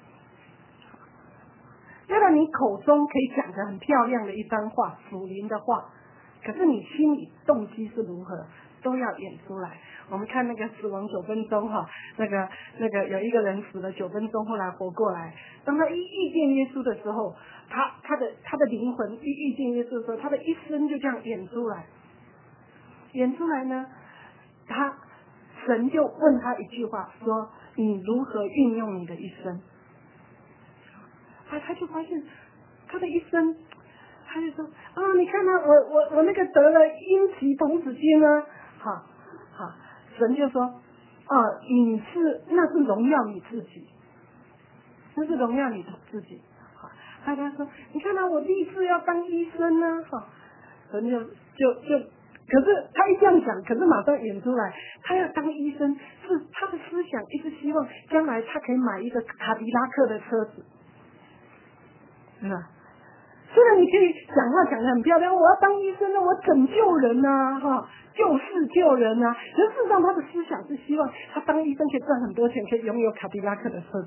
虽然你口中可以讲得很漂亮的一番话，属灵的话，可是你心里动机是如何， 都要演出来。我们看那个死亡九分钟哈，那个那个有一个人死了九分钟，后来活过来。当他一遇见耶稣的时候，他他的他的灵魂一遇见耶稣的时候，他的一生就这样演出来。演出来呢，他神就问他一句话，说你如何运用你的一生？他他就发现他的一生，他就说啊，你看啊，我我我那个得了阴极童子军呢，好好，神就说啊，你是那是荣耀你自己，那是荣耀你自己。好，他他说你看啊，我立志要当医生呢，哈，神就就就。可是他一这样讲，可是马上演出来，他要当医生，是他的思想一直希望将来他可以买一个卡迪拉克的车子，是吧？虽然你可以讲话讲得很漂亮，我要当医生呢，我拯救人呐、啊，哈，救世救人呐、啊。可是事实上，他的思想是希望他当医生可以赚很多钱，可以拥有卡迪拉克的车子。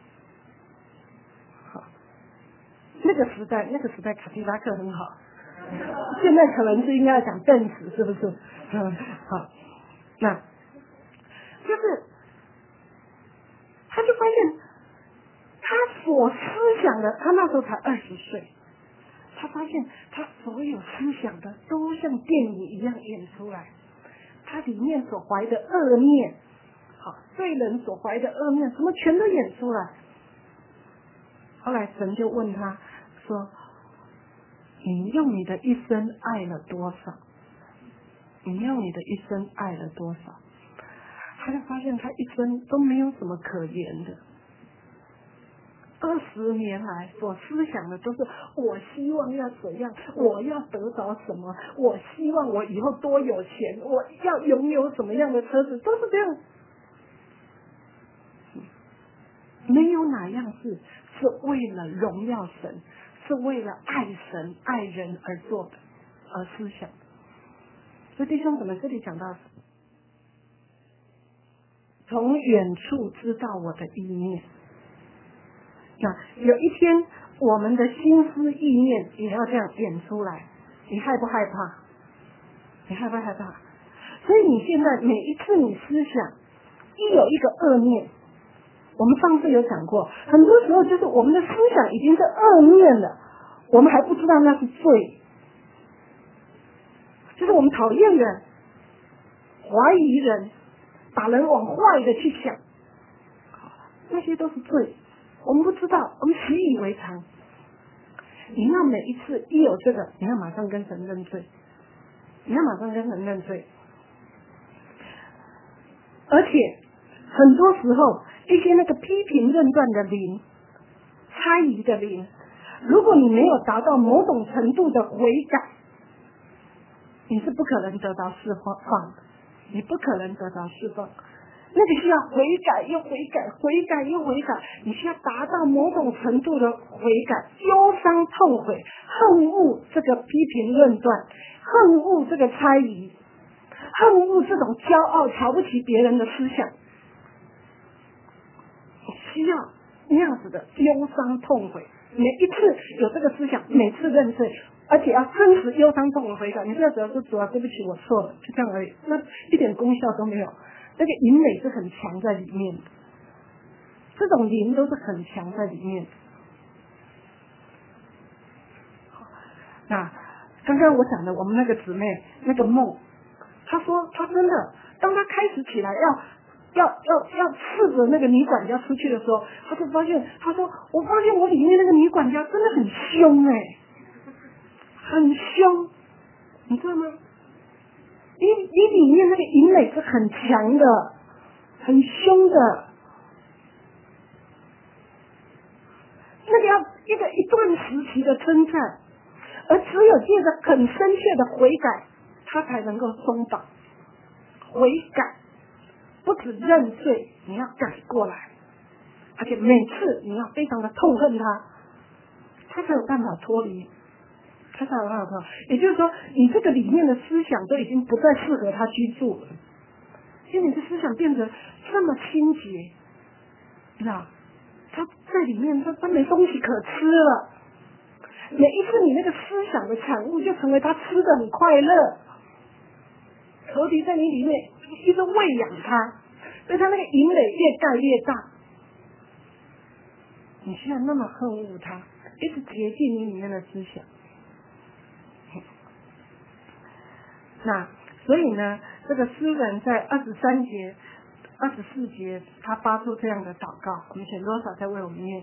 好，那个时代，那个时代卡迪拉克很好。现在可能是应该讲正史，是不是？嗯，好，那就是他就发现他所思想的，他那时候才二十岁，他发现他所有思想的都像电影一样演出来，他里面所怀的恶念，好，对人所怀的恶念，什么全都演出来。后来神就问他说，你用你的一生爱了多少？你用你的一生爱了多少？他就发现他一生都没有什么可言的。二十年来所思想的都是我希望要怎样，我要得到什么，我希望我以后多有钱，我要拥有什么样的车子，都是这样。没有哪样事是为了荣耀神，是为了爱神爱人而做的，而思想。所以弟兄姊妹，这里讲到从远处知道我的意念。那有一天我们的心思意念也要这样演出来，你害不害怕？你害不害怕？所以你现在每一次你思想一有一个恶念，我们上次有讲过，很多时候就是我们的思想已经是恶念了，我们还不知道那是罪，就是我们讨厌人，怀疑人，把人往坏的去想，那些都是罪，我们不知道，我们习以为常。你要每一次一有这个，你要马上跟神认罪，你要马上跟神认罪。而且很多时候一些那个批评论断的灵，猜疑的灵，如果你没有达到某种程度的悔改，你是不可能得到释放的，你不可能得到释放。那个需要悔改又悔改，悔改又悔改，你需要达到某种程度的悔改，忧伤痛悔，恨恶这个批评论断，恨恶这个猜疑，恨恶这种骄傲瞧不起别人的思想，需要那样子的忧伤痛悔。每一次有这个思想，每次认罪，而且要真实忧伤痛悔悔改。你不要只要说主啊，对不起，我错了，就这样而已，那一点功效都没有。那个淫美是很强在里面的，这种灵都是很强在里面的。那刚刚我讲的我们那个姊妹那个梦，她说她真的，当她开始起来要要要要斥责那个女管家出去的时候，她就发现，她说我发现我里面那个女管家真的很凶哎、欸，很凶，你知道吗？你你里面那个淫美是很强的，很凶的，那个要一个一段时期的称赞，而只有借着很深切的悔改，他才能够松绑。悔改不止认罪，你要改过来，而且每次你要非常的痛恨他，他才有办法脱离。他才有办法脱离。也就是说，你这个里面的思想都已经不再适合他居住了，因为你的思想变得这么清洁，知道？他在里面，他他没东西可吃了。每一次你那个思想的产物，就成为他吃的很快乐。 仇敌在你里面一直喂养他，所以他那个营垒越盖越大。你现在那么恨恶他，一直洁净你里面的思想。那所以呢，这个诗人在二十三节、二十四节，他发出这样的祷告。我们请多少再为我们念？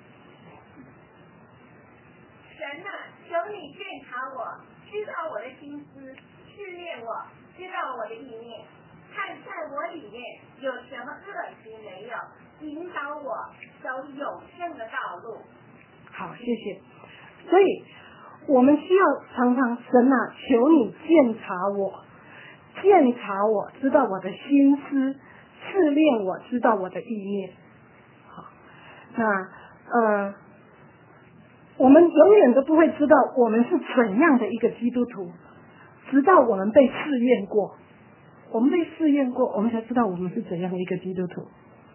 神啊，求你鉴察我，知道我的心思，试炼我，知道我的意念，看在我里面有什么恶行没有，引导我走永生的道路。 好，谢谢。所以我们需要常常，神啊，求你鉴察我，鉴察我，知道我的心思，试炼我，知道我的意念。好，那呃，我们永远都不会知道我们是怎样的一个基督徒，直到我们被试验过，我们被试验过，我们才知道我们是怎样的一个基督徒。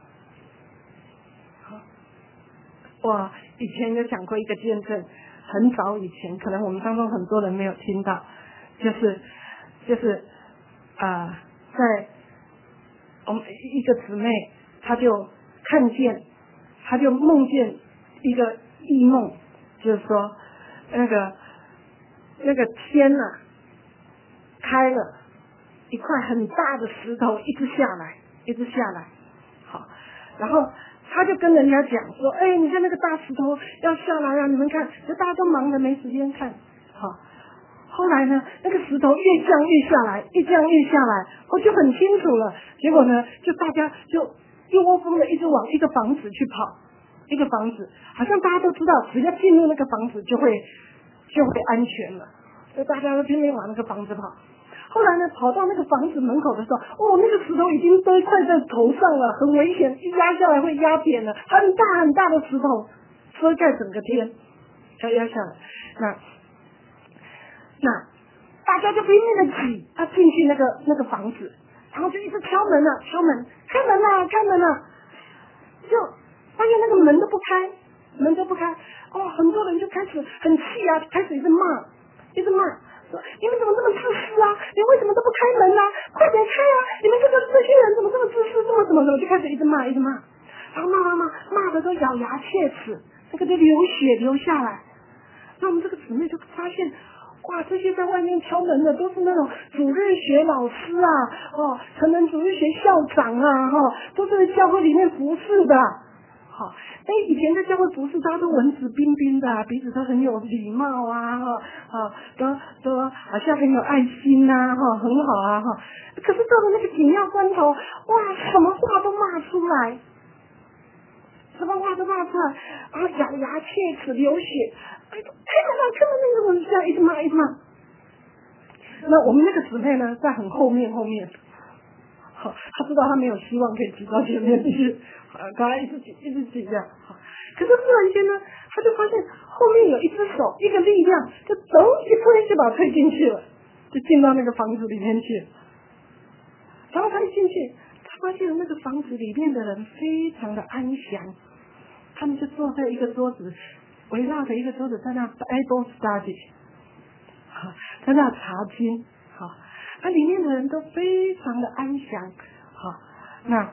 我以前有讲过一个见证，很早以前，可能我们当中很多人没有听到，就是就是啊、呃，在我们一个姊妹，她就看见，她就梦见一个异梦，就是说那个那个天啊开了，一块很大的石头一直下来，一直下来，好，然后他就跟人家讲说，哎，你看那个大石头要下来啊，你们看，就大家都忙着没时间看，好。后来呢，那个石头越降越下来，越降越下来，我就很清楚了。结果呢，就大家就一窝蜂的一直往一个房子去跑，一个房子，好像大家都知道，只要进入那个房子就会就会安全了，所以大家都拼命往那个房子跑。后来呢，跑到那个房子门口的时候，哦，那个石头已经堆块在头上了，很危险，一压下来会压扁了，很大很大的石头遮盖整个天，要压下来。那那大家就拼命的挤，要进去那个那个房子，然后就一直敲门啊，敲门，开门啊，开门啊，就发现那个门都不开，门都不开，哦，很多人就开始很气啊，开始一直骂，一直骂。你们怎么这么自私啊？你为什么都不开门啊？快点开啊！你们这个这些人怎么这么自私？这么怎么怎么就开始一直骂，一直骂，然后骂骂骂，骂的都咬牙切齿，那个都流血流下来。那我们这个姊妹就发现，哇，这些在外面敲门的都是那种主日学老师啊，哦，成人主日学校长啊，哈、哦，都是在教会里面服侍的。好，哎，以前在教会服侍，大家都文质彬彬的、啊，彼此都很有礼貌啊，哈、哦，都都好像很有爱心呐、啊，哈、哦，很好啊，哈、哦。可是到了那个紧要关头，哇，什么话都骂出来，什么话都骂出来，然后咬牙切齿，流血，哎，开门啊，开门那个，这样一直骂，一直骂。那我们那个姊妹呢，在很后面后面。好，他知道他没有希望可以挤到前面去，呃，刚才一直挤，一直挤这样。好，可是忽然间呢，他就发现后面有一只手，一个力量，就咚一推就把他推进去了，就进到那个房子里面去。然后他一进去，他发现那个房子里面的人非常的安详，他们就坐在一个桌子，围绕着一个桌子在那 Bible study， 好，在那查经，好。那里面的人都非常的安详，好，那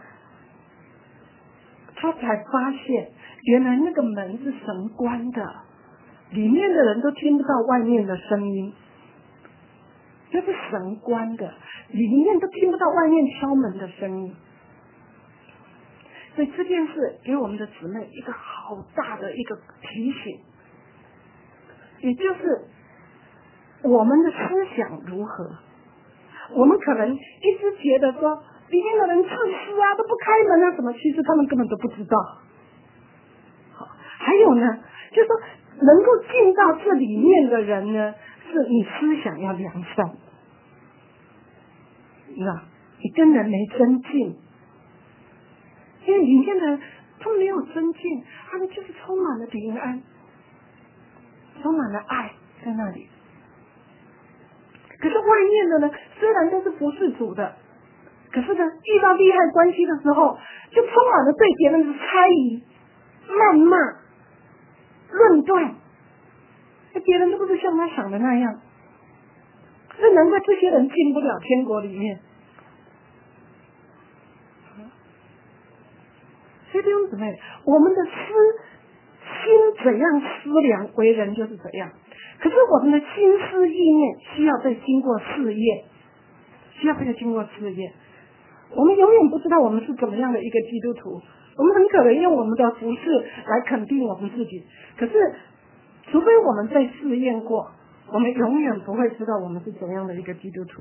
他才发现，原来那个门是神关的，里面的人都听不到外面的声音，那是神关的，里面都听不到外面敲门的声音。所以这件事给我们的姊妹一个好大的一个提醒，也就是我们的思想如何。我们可能一直觉得说里面的人自私啊，都不开门啊什么，其实他们根本都不知道。好，还有呢，就是说能够进到这里面的人呢，是你思想要良善，你知道，你跟人没增进，因为里面的人都没有增进，他们就是充满了平安，充满了爱在那里。可是外面的呢，虽然都是服侍主的，可是呢，遇到利害关系的时候，就充满了对别人的猜疑、谩骂、论断，别人都不是像他想的那样。 那难怪这些人进不了天国里面。所以弟兄姊妹，我们的思心怎样思量，为人就是怎样。可是我们的心思意念需要被经过试验，需要被经过试验。我们永远不知道我们是怎么样的一个基督徒，我们很可能用我们的服事来肯定我们自己。可是，除非我们被试验过，我们永远不会知道我们是怎样的一个基督徒。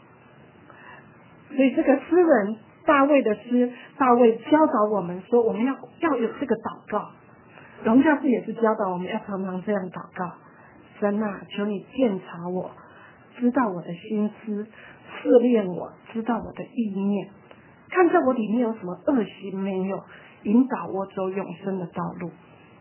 所以这个诗人大卫的诗，大卫教导我们说，我们要要有这个祷告。荣教士也是教导我们要常常这样祷告。神啊，求你鉴察我，知道我的心思，试炼我，知道我的意念，看在我里面有什么恶行没有，引导我走永生的道路。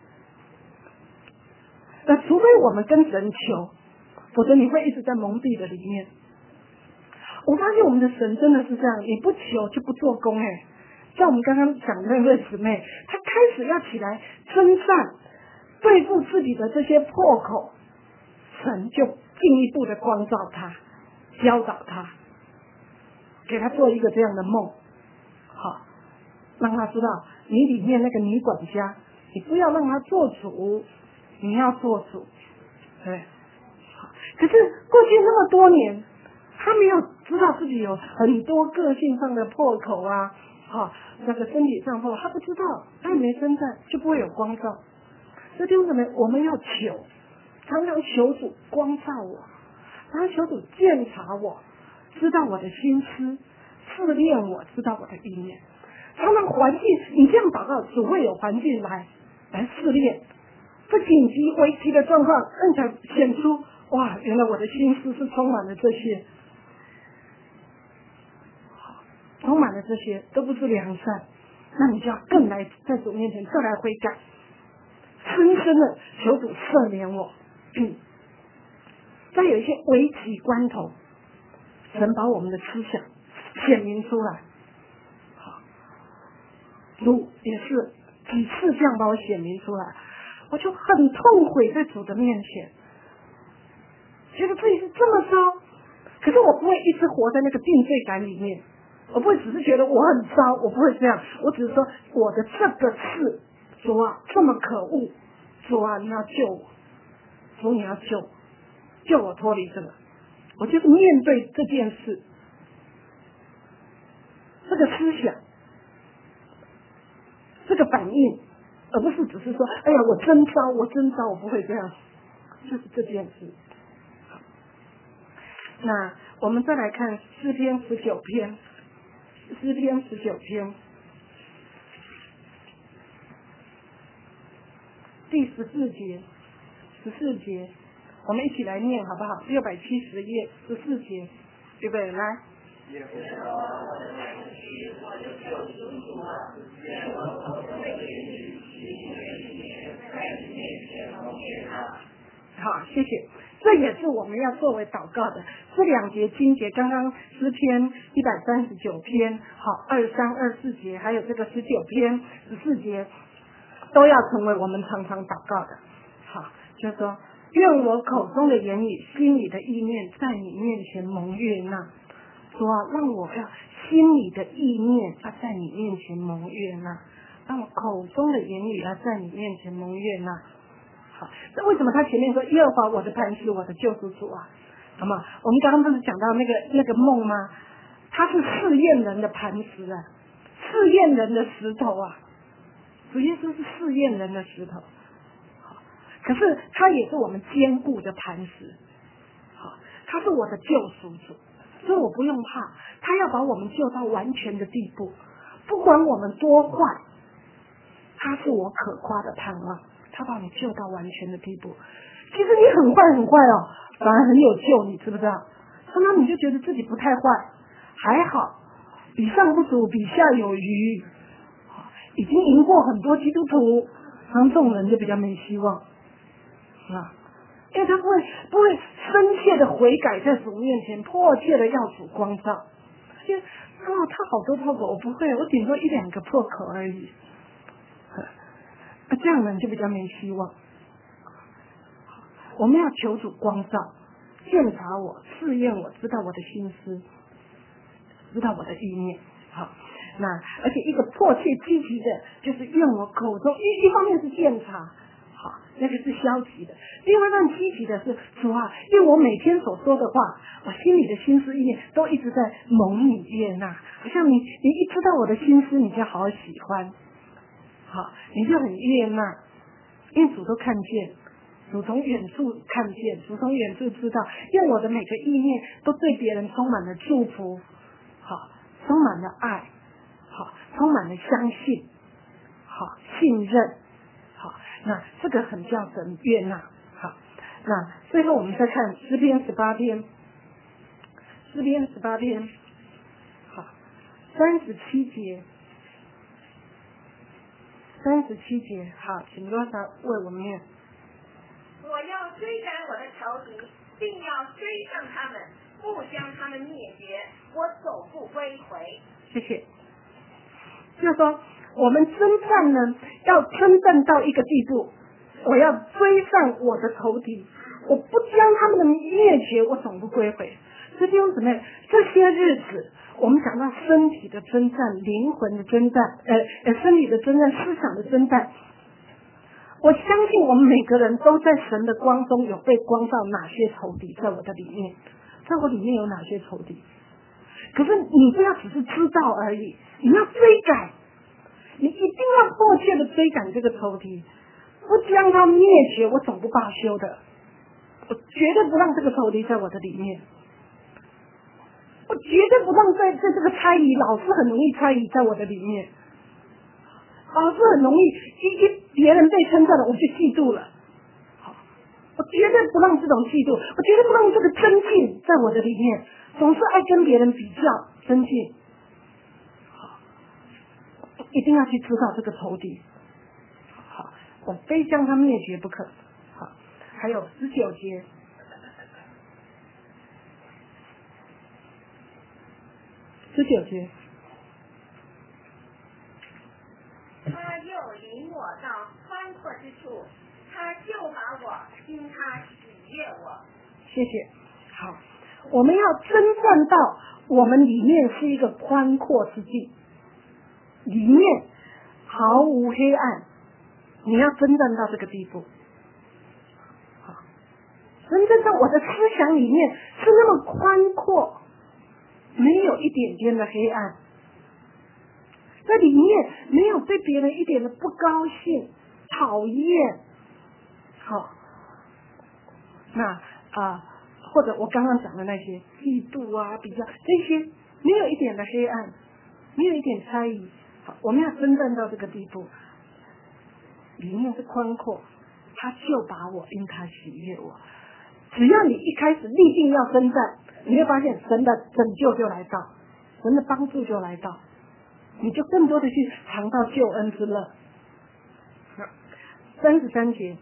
那除非我们跟神求，否则你会一直在蒙蔽的里面。我发现我们的神真的是这样，你不求就不做工。哎，像我们刚刚讲的那位姊妹，她开始要起来征战，对付自己的这些破口，神就进一步的光照她，教导她，给她做一个这样的梦，好，让她知道你里面那个女管家，你不要让她做主，你要做主。对，可是过去那么多年，他没有知道自己有很多个性上的破口啊，哈、哦，那个身体上破口，他不知道，他也没征战，就不会有光照。所以弟兄姊妹，我们要求，常常求主光照我，常常求主鉴察我，知道我的心思，试炼我，知道我的意念。常常环境，你这样祷告，主会有环境来来试炼。不紧急危机的状况，更才显出哇，原来我的心思是充满了这些。充满了这些都不是良善，那你就要更来在主面前再来悔改，深深的求主赦免我。嗯，再有一些危急关头，神把我们的思想显明出来。好，主也是几次这样把我显明出来，我就很痛悔在主的面前，觉得自己是这么糟，可是我不会一直活在那个定罪感里面。我不会只是觉得我很糟，我不会这样，我只是说我的这个事，主啊，这么可恶，主啊，你要救我，主你要救我，救我脱离这个，我就是面对这件事，这个思想，这个反应，而不是只是说，哎呀，我真糟，我真糟，我不会这样，就是这件事。那我们再来看诗篇十九篇。诗篇十九篇第十四节，十四节，我们一起来念好不好？六百七十页十四节，预备来。好，谢谢。这也是我们要作为祷告的这两节经节，刚刚诗篇一百三十九篇，好，二三二四节，还有这个十九篇十四节，都要成为我们常常祷告的。好，就是说，愿我口中的言语、心里的意念，在你面前蒙悦纳。主啊，让我要心里的意念要在你面前蒙悦纳，让我口中的言语要在你面前蒙悦纳。好，那为什么他前面说耶和华我的磐石，我的救赎主啊？好吗？我们刚刚不是讲到那个那个梦吗？他是试验人的磐石啊，试验人的石头啊。主耶稣是试验人的石头，好，可是他也是我们坚固的磐石。好，他是我的救赎主，所以我不用怕，他要把我们救到完全的地步，不管我们多坏，他是我可夸的盼望。他把你救到完全的地步，其实你很坏很坏哦，反而很有救，你知不知道？常常你就觉得自己不太坏，还好，比上不足，比下有余，已经赢过很多基督徒，像这种人就比较没希望啊，因为他不会不会深切的悔改在主面前，迫切的要主光照。因为哦，他好多破口，我不会，我顶多一两个破口而已。这样人就比较没希望。我们要求主光照， 鉴察我，试验我，知道我的心思，知道我的意念。好，那而且一个迫切积极的，就是用我口中一一方面是鉴察，好，那个是消极的；另外一方面积极的是主啊，因为我每天所说的话，我心里的心思意念都一直在蒙你悦纳，好像你你一知道我的心思，你就好喜欢，好，你就很悦纳，因为主都看见。主从远处看见，主从远处知道，用我的每个意念都对别人充满了祝福，好，充满了爱，好，充满了相信，好，信任，好，那这个很叫神悦纳。好，那最后我们再看诗篇十八篇，诗篇十八篇，好，三十七节，三十七节，好，请罗莎为我们念。 我要追赶我的仇敌，并要追上他们，不将他们灭绝，我总不归回。 谢谢。就是说，我们征战呢，要征战到一个地步，我要追上我的仇敌，我不将他们的灭绝，我总不归回。所以弟兄姊妹，这些日子，我们讲到身体的征战、灵魂的征战，呃呃，身体的征战、思想的征战。我相信我们每个人都在神的光中有被光照哪些仇敌在我的里面，在我里面有哪些仇敌。可是你不要只是知道而已，你要追赶，你一定要迫切的追赶这个仇敌，不将他灭绝，我总不罢休的。我绝对不让这个仇敌在我的里面，我绝对不让在在这个猜疑，老是很容易猜疑在我的里面。老是很容易一一别人被称赞了，我就嫉妒了。好，我绝对不让这种嫉妒，我绝对不让这个增进在我的里面，总是爱跟别人比较增进。好，一定要去知道这个仇敌。好，我非将他灭绝不可。好，还有十九节，十九节。 他又领我到宽阔之处，他就把我因他喜悦我。 谢谢。好，我们要征战到我们里面是一个宽阔之地，里面毫无黑暗，你要征战到这个地步。好，征战到我的思想里面是那么宽阔，没有一点点的黑暗。在里面没有对别人一点的不高兴、讨厌，好，那啊、呃，或者我刚刚讲的那些嫉妒啊、比较这些，没有一点的黑暗，没有一点猜疑。好，我们要征战到这个地步，里面是宽阔，他就把我因他喜悦我。只要你一开始立定要征战，你会发现神的拯救就来到，神的帮助就来到。你就更多的去尝到救恩之乐。三十三节，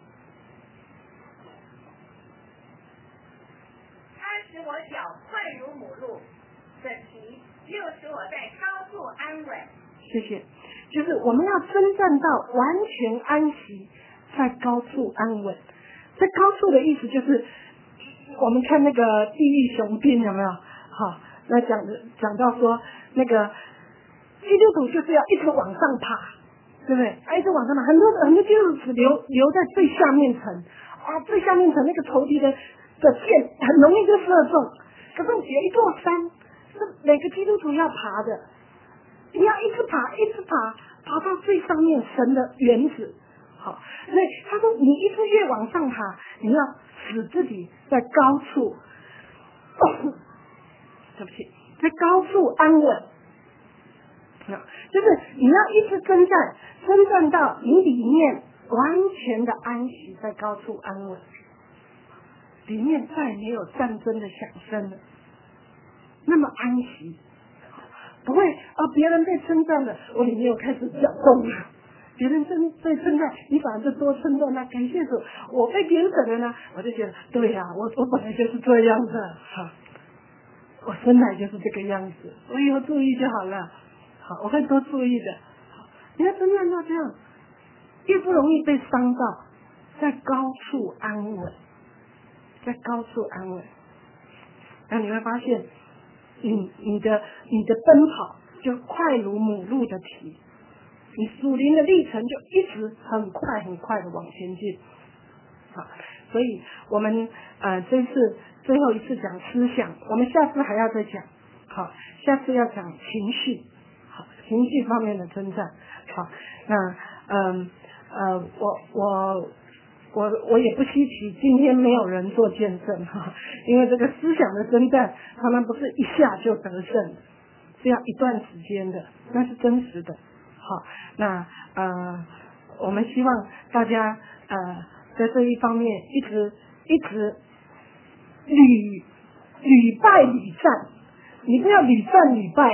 他使我脚快如母鹿，整齐，又使我在高处安稳。 谢谢。就是我们要征战到完全安息，在高处安稳。在高处的意思就是，我们看那个地狱雄兵有没有？好，那讲讲到说那个。基督徒就是要一直往上爬，对不对？啊，一直往上爬，很多很多基督徒只留留在最下面层，啊，最下面层那个仇敌的的箭很容易就射中。可是有一座山是每个基督徒要爬的，你要一直爬，一直爬，爬到最上面神的原子。好，所以他说你一直越往上爬，你要使自己在高处，对不起，在高处安稳。就是你要一直征战，征战到你里面完全的安息，在高处安稳，里面再没有战争的响声了，那么安息，不会啊，别人被称赞了，我里面又开始搅动了。别人称被称赞，你反而就多称赞他，感谢主。我被别人怎么呢？我就觉得对呀、啊，我我本来就是这样的，哈，我生来就是这个样子，我以后注意就好了。好，我会多注意的。好，你要真正到这样，越不容易被伤到，在高处安稳，在高处安稳。 那你会发现，你你的你的奔跑就快如母鹿的蹄，你属灵的历程就一直很快很快的往前进。好，所以我们呃这次最后一次讲思想，我们下次还要再讲。好，下次要讲情绪，好，情绪方面的征战。好，那嗯呃, 呃我我我我也不稀奇，今天没有人做见证哈，因为这个思想的征战，他们不是一下就得胜的，是要一段时间的，那是真实的。好，那呃我们希望大家呃在这一方面一直一直屡屡败屡战。你不要屡战屡败，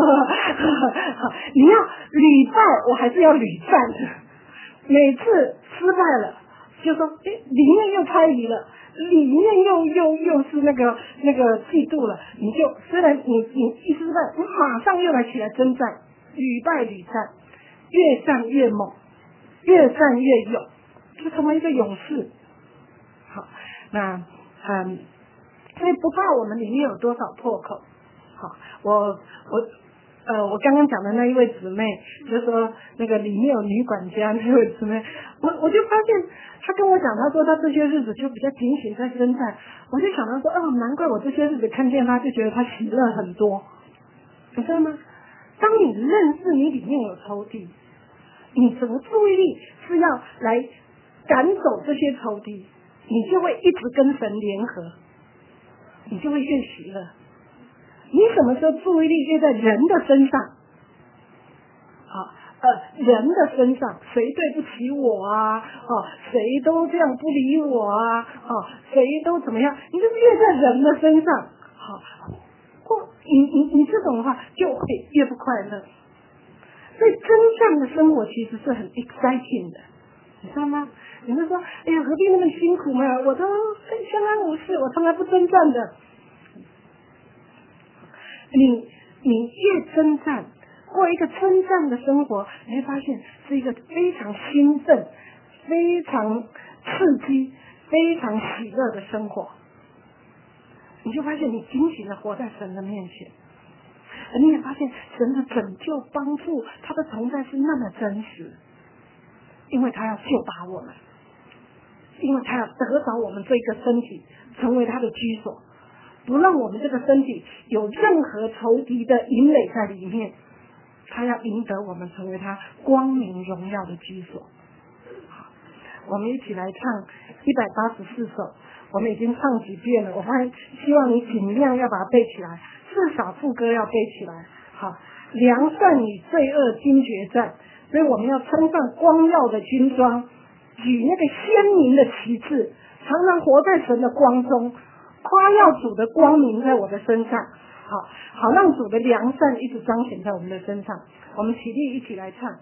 你要屡败，我还是要屡战的。每次失败了，就说哎，里面又猜疑了，里面又又又是那个那个嫉妒了，你就虽然你你一失败，你马上又来起来征战，屡败屡战，越战越猛，越战越勇，就成为一个勇士。好，那嗯，所以不怕我们里面有多少破口。好，我我呃，我刚刚讲的那一位姊妹，就是说那个里面有女管家那位姊妹，我我就发现她跟我讲，她说她这些日子就比较警醒在征战，我就想到说，哦，难怪我这些日子看见她就觉得她喜乐很多，你知道吗？当你认识你里面有仇敌，你整个注意力是要来赶走这些仇敌，你就会一直跟神联合，你就会越喜乐。你什么时候注意力越在人的身上，啊呃人的身上，谁对不起我啊，哦谁都这样不理我啊，哦谁都怎么样，你就越在人的身上，好，或你你你这种的话就会越不快乐。所以真正的生活其实是很 exciting 的，你知道吗？你们说，哎呀何必那么辛苦嘛，我都相安无事，我从来不征战的。你你越征战，过一个征战的生活，你会发现是一个非常兴奋、非常刺激、非常喜乐的生活。你就发现你紧紧的活在神的面前，而你也发现神的拯救、帮助，他的同在是那么真实，因为他要救拔我们，因为他要得着我们这个身体，成为他的居所。不让我们这个身体有任何仇敌的引垒在里面，他要赢得我们成为他光明荣耀的居所。好，我们一起来唱一百八十四首，我们已经唱几遍了，我发现希望你尽量要把它背起来，至少副歌要背起来。好，良善与罪恶经决战，所以我们要穿上光耀的军装，举那个鲜明的旗帜，常常活在神的光中，夸耀主的光明在我的身上，好好让主的良善一直彰显在我们的身上。我们起立一起来唱。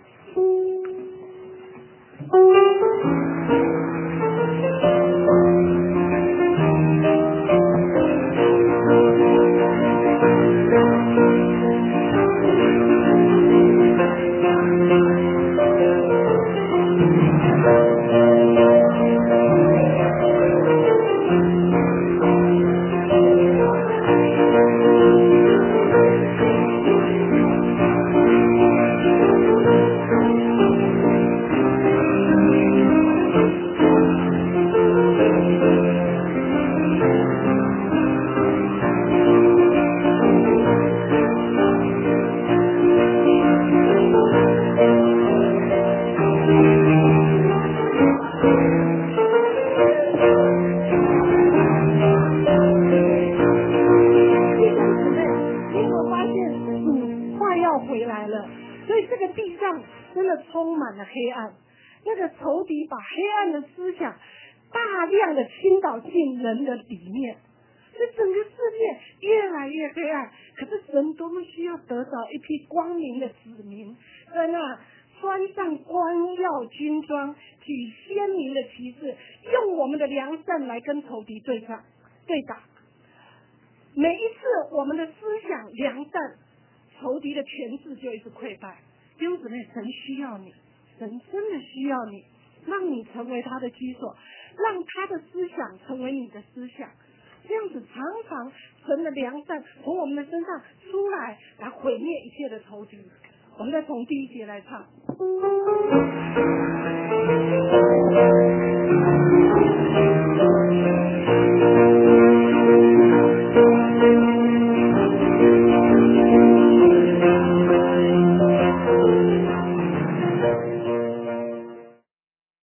黑暗，那个仇敌把黑暗的思想大量的倾倒进人的里面，这整个世界越来越黑暗。可是神多么需要得到一批光明的子民，在那穿上光耀军装，举鲜明的旗帜，用我们的良善来跟仇敌对战对打。每一次我们的思想良善，仇敌的权势就一直溃败。弟兄姊妹，神需要你，神真的需要你，让你成为他的居所，让他的思想成为你的思想， 这样子常常神的良善从我们的身上出来，来毁灭一切的仇敌。我们再从第一节来唱。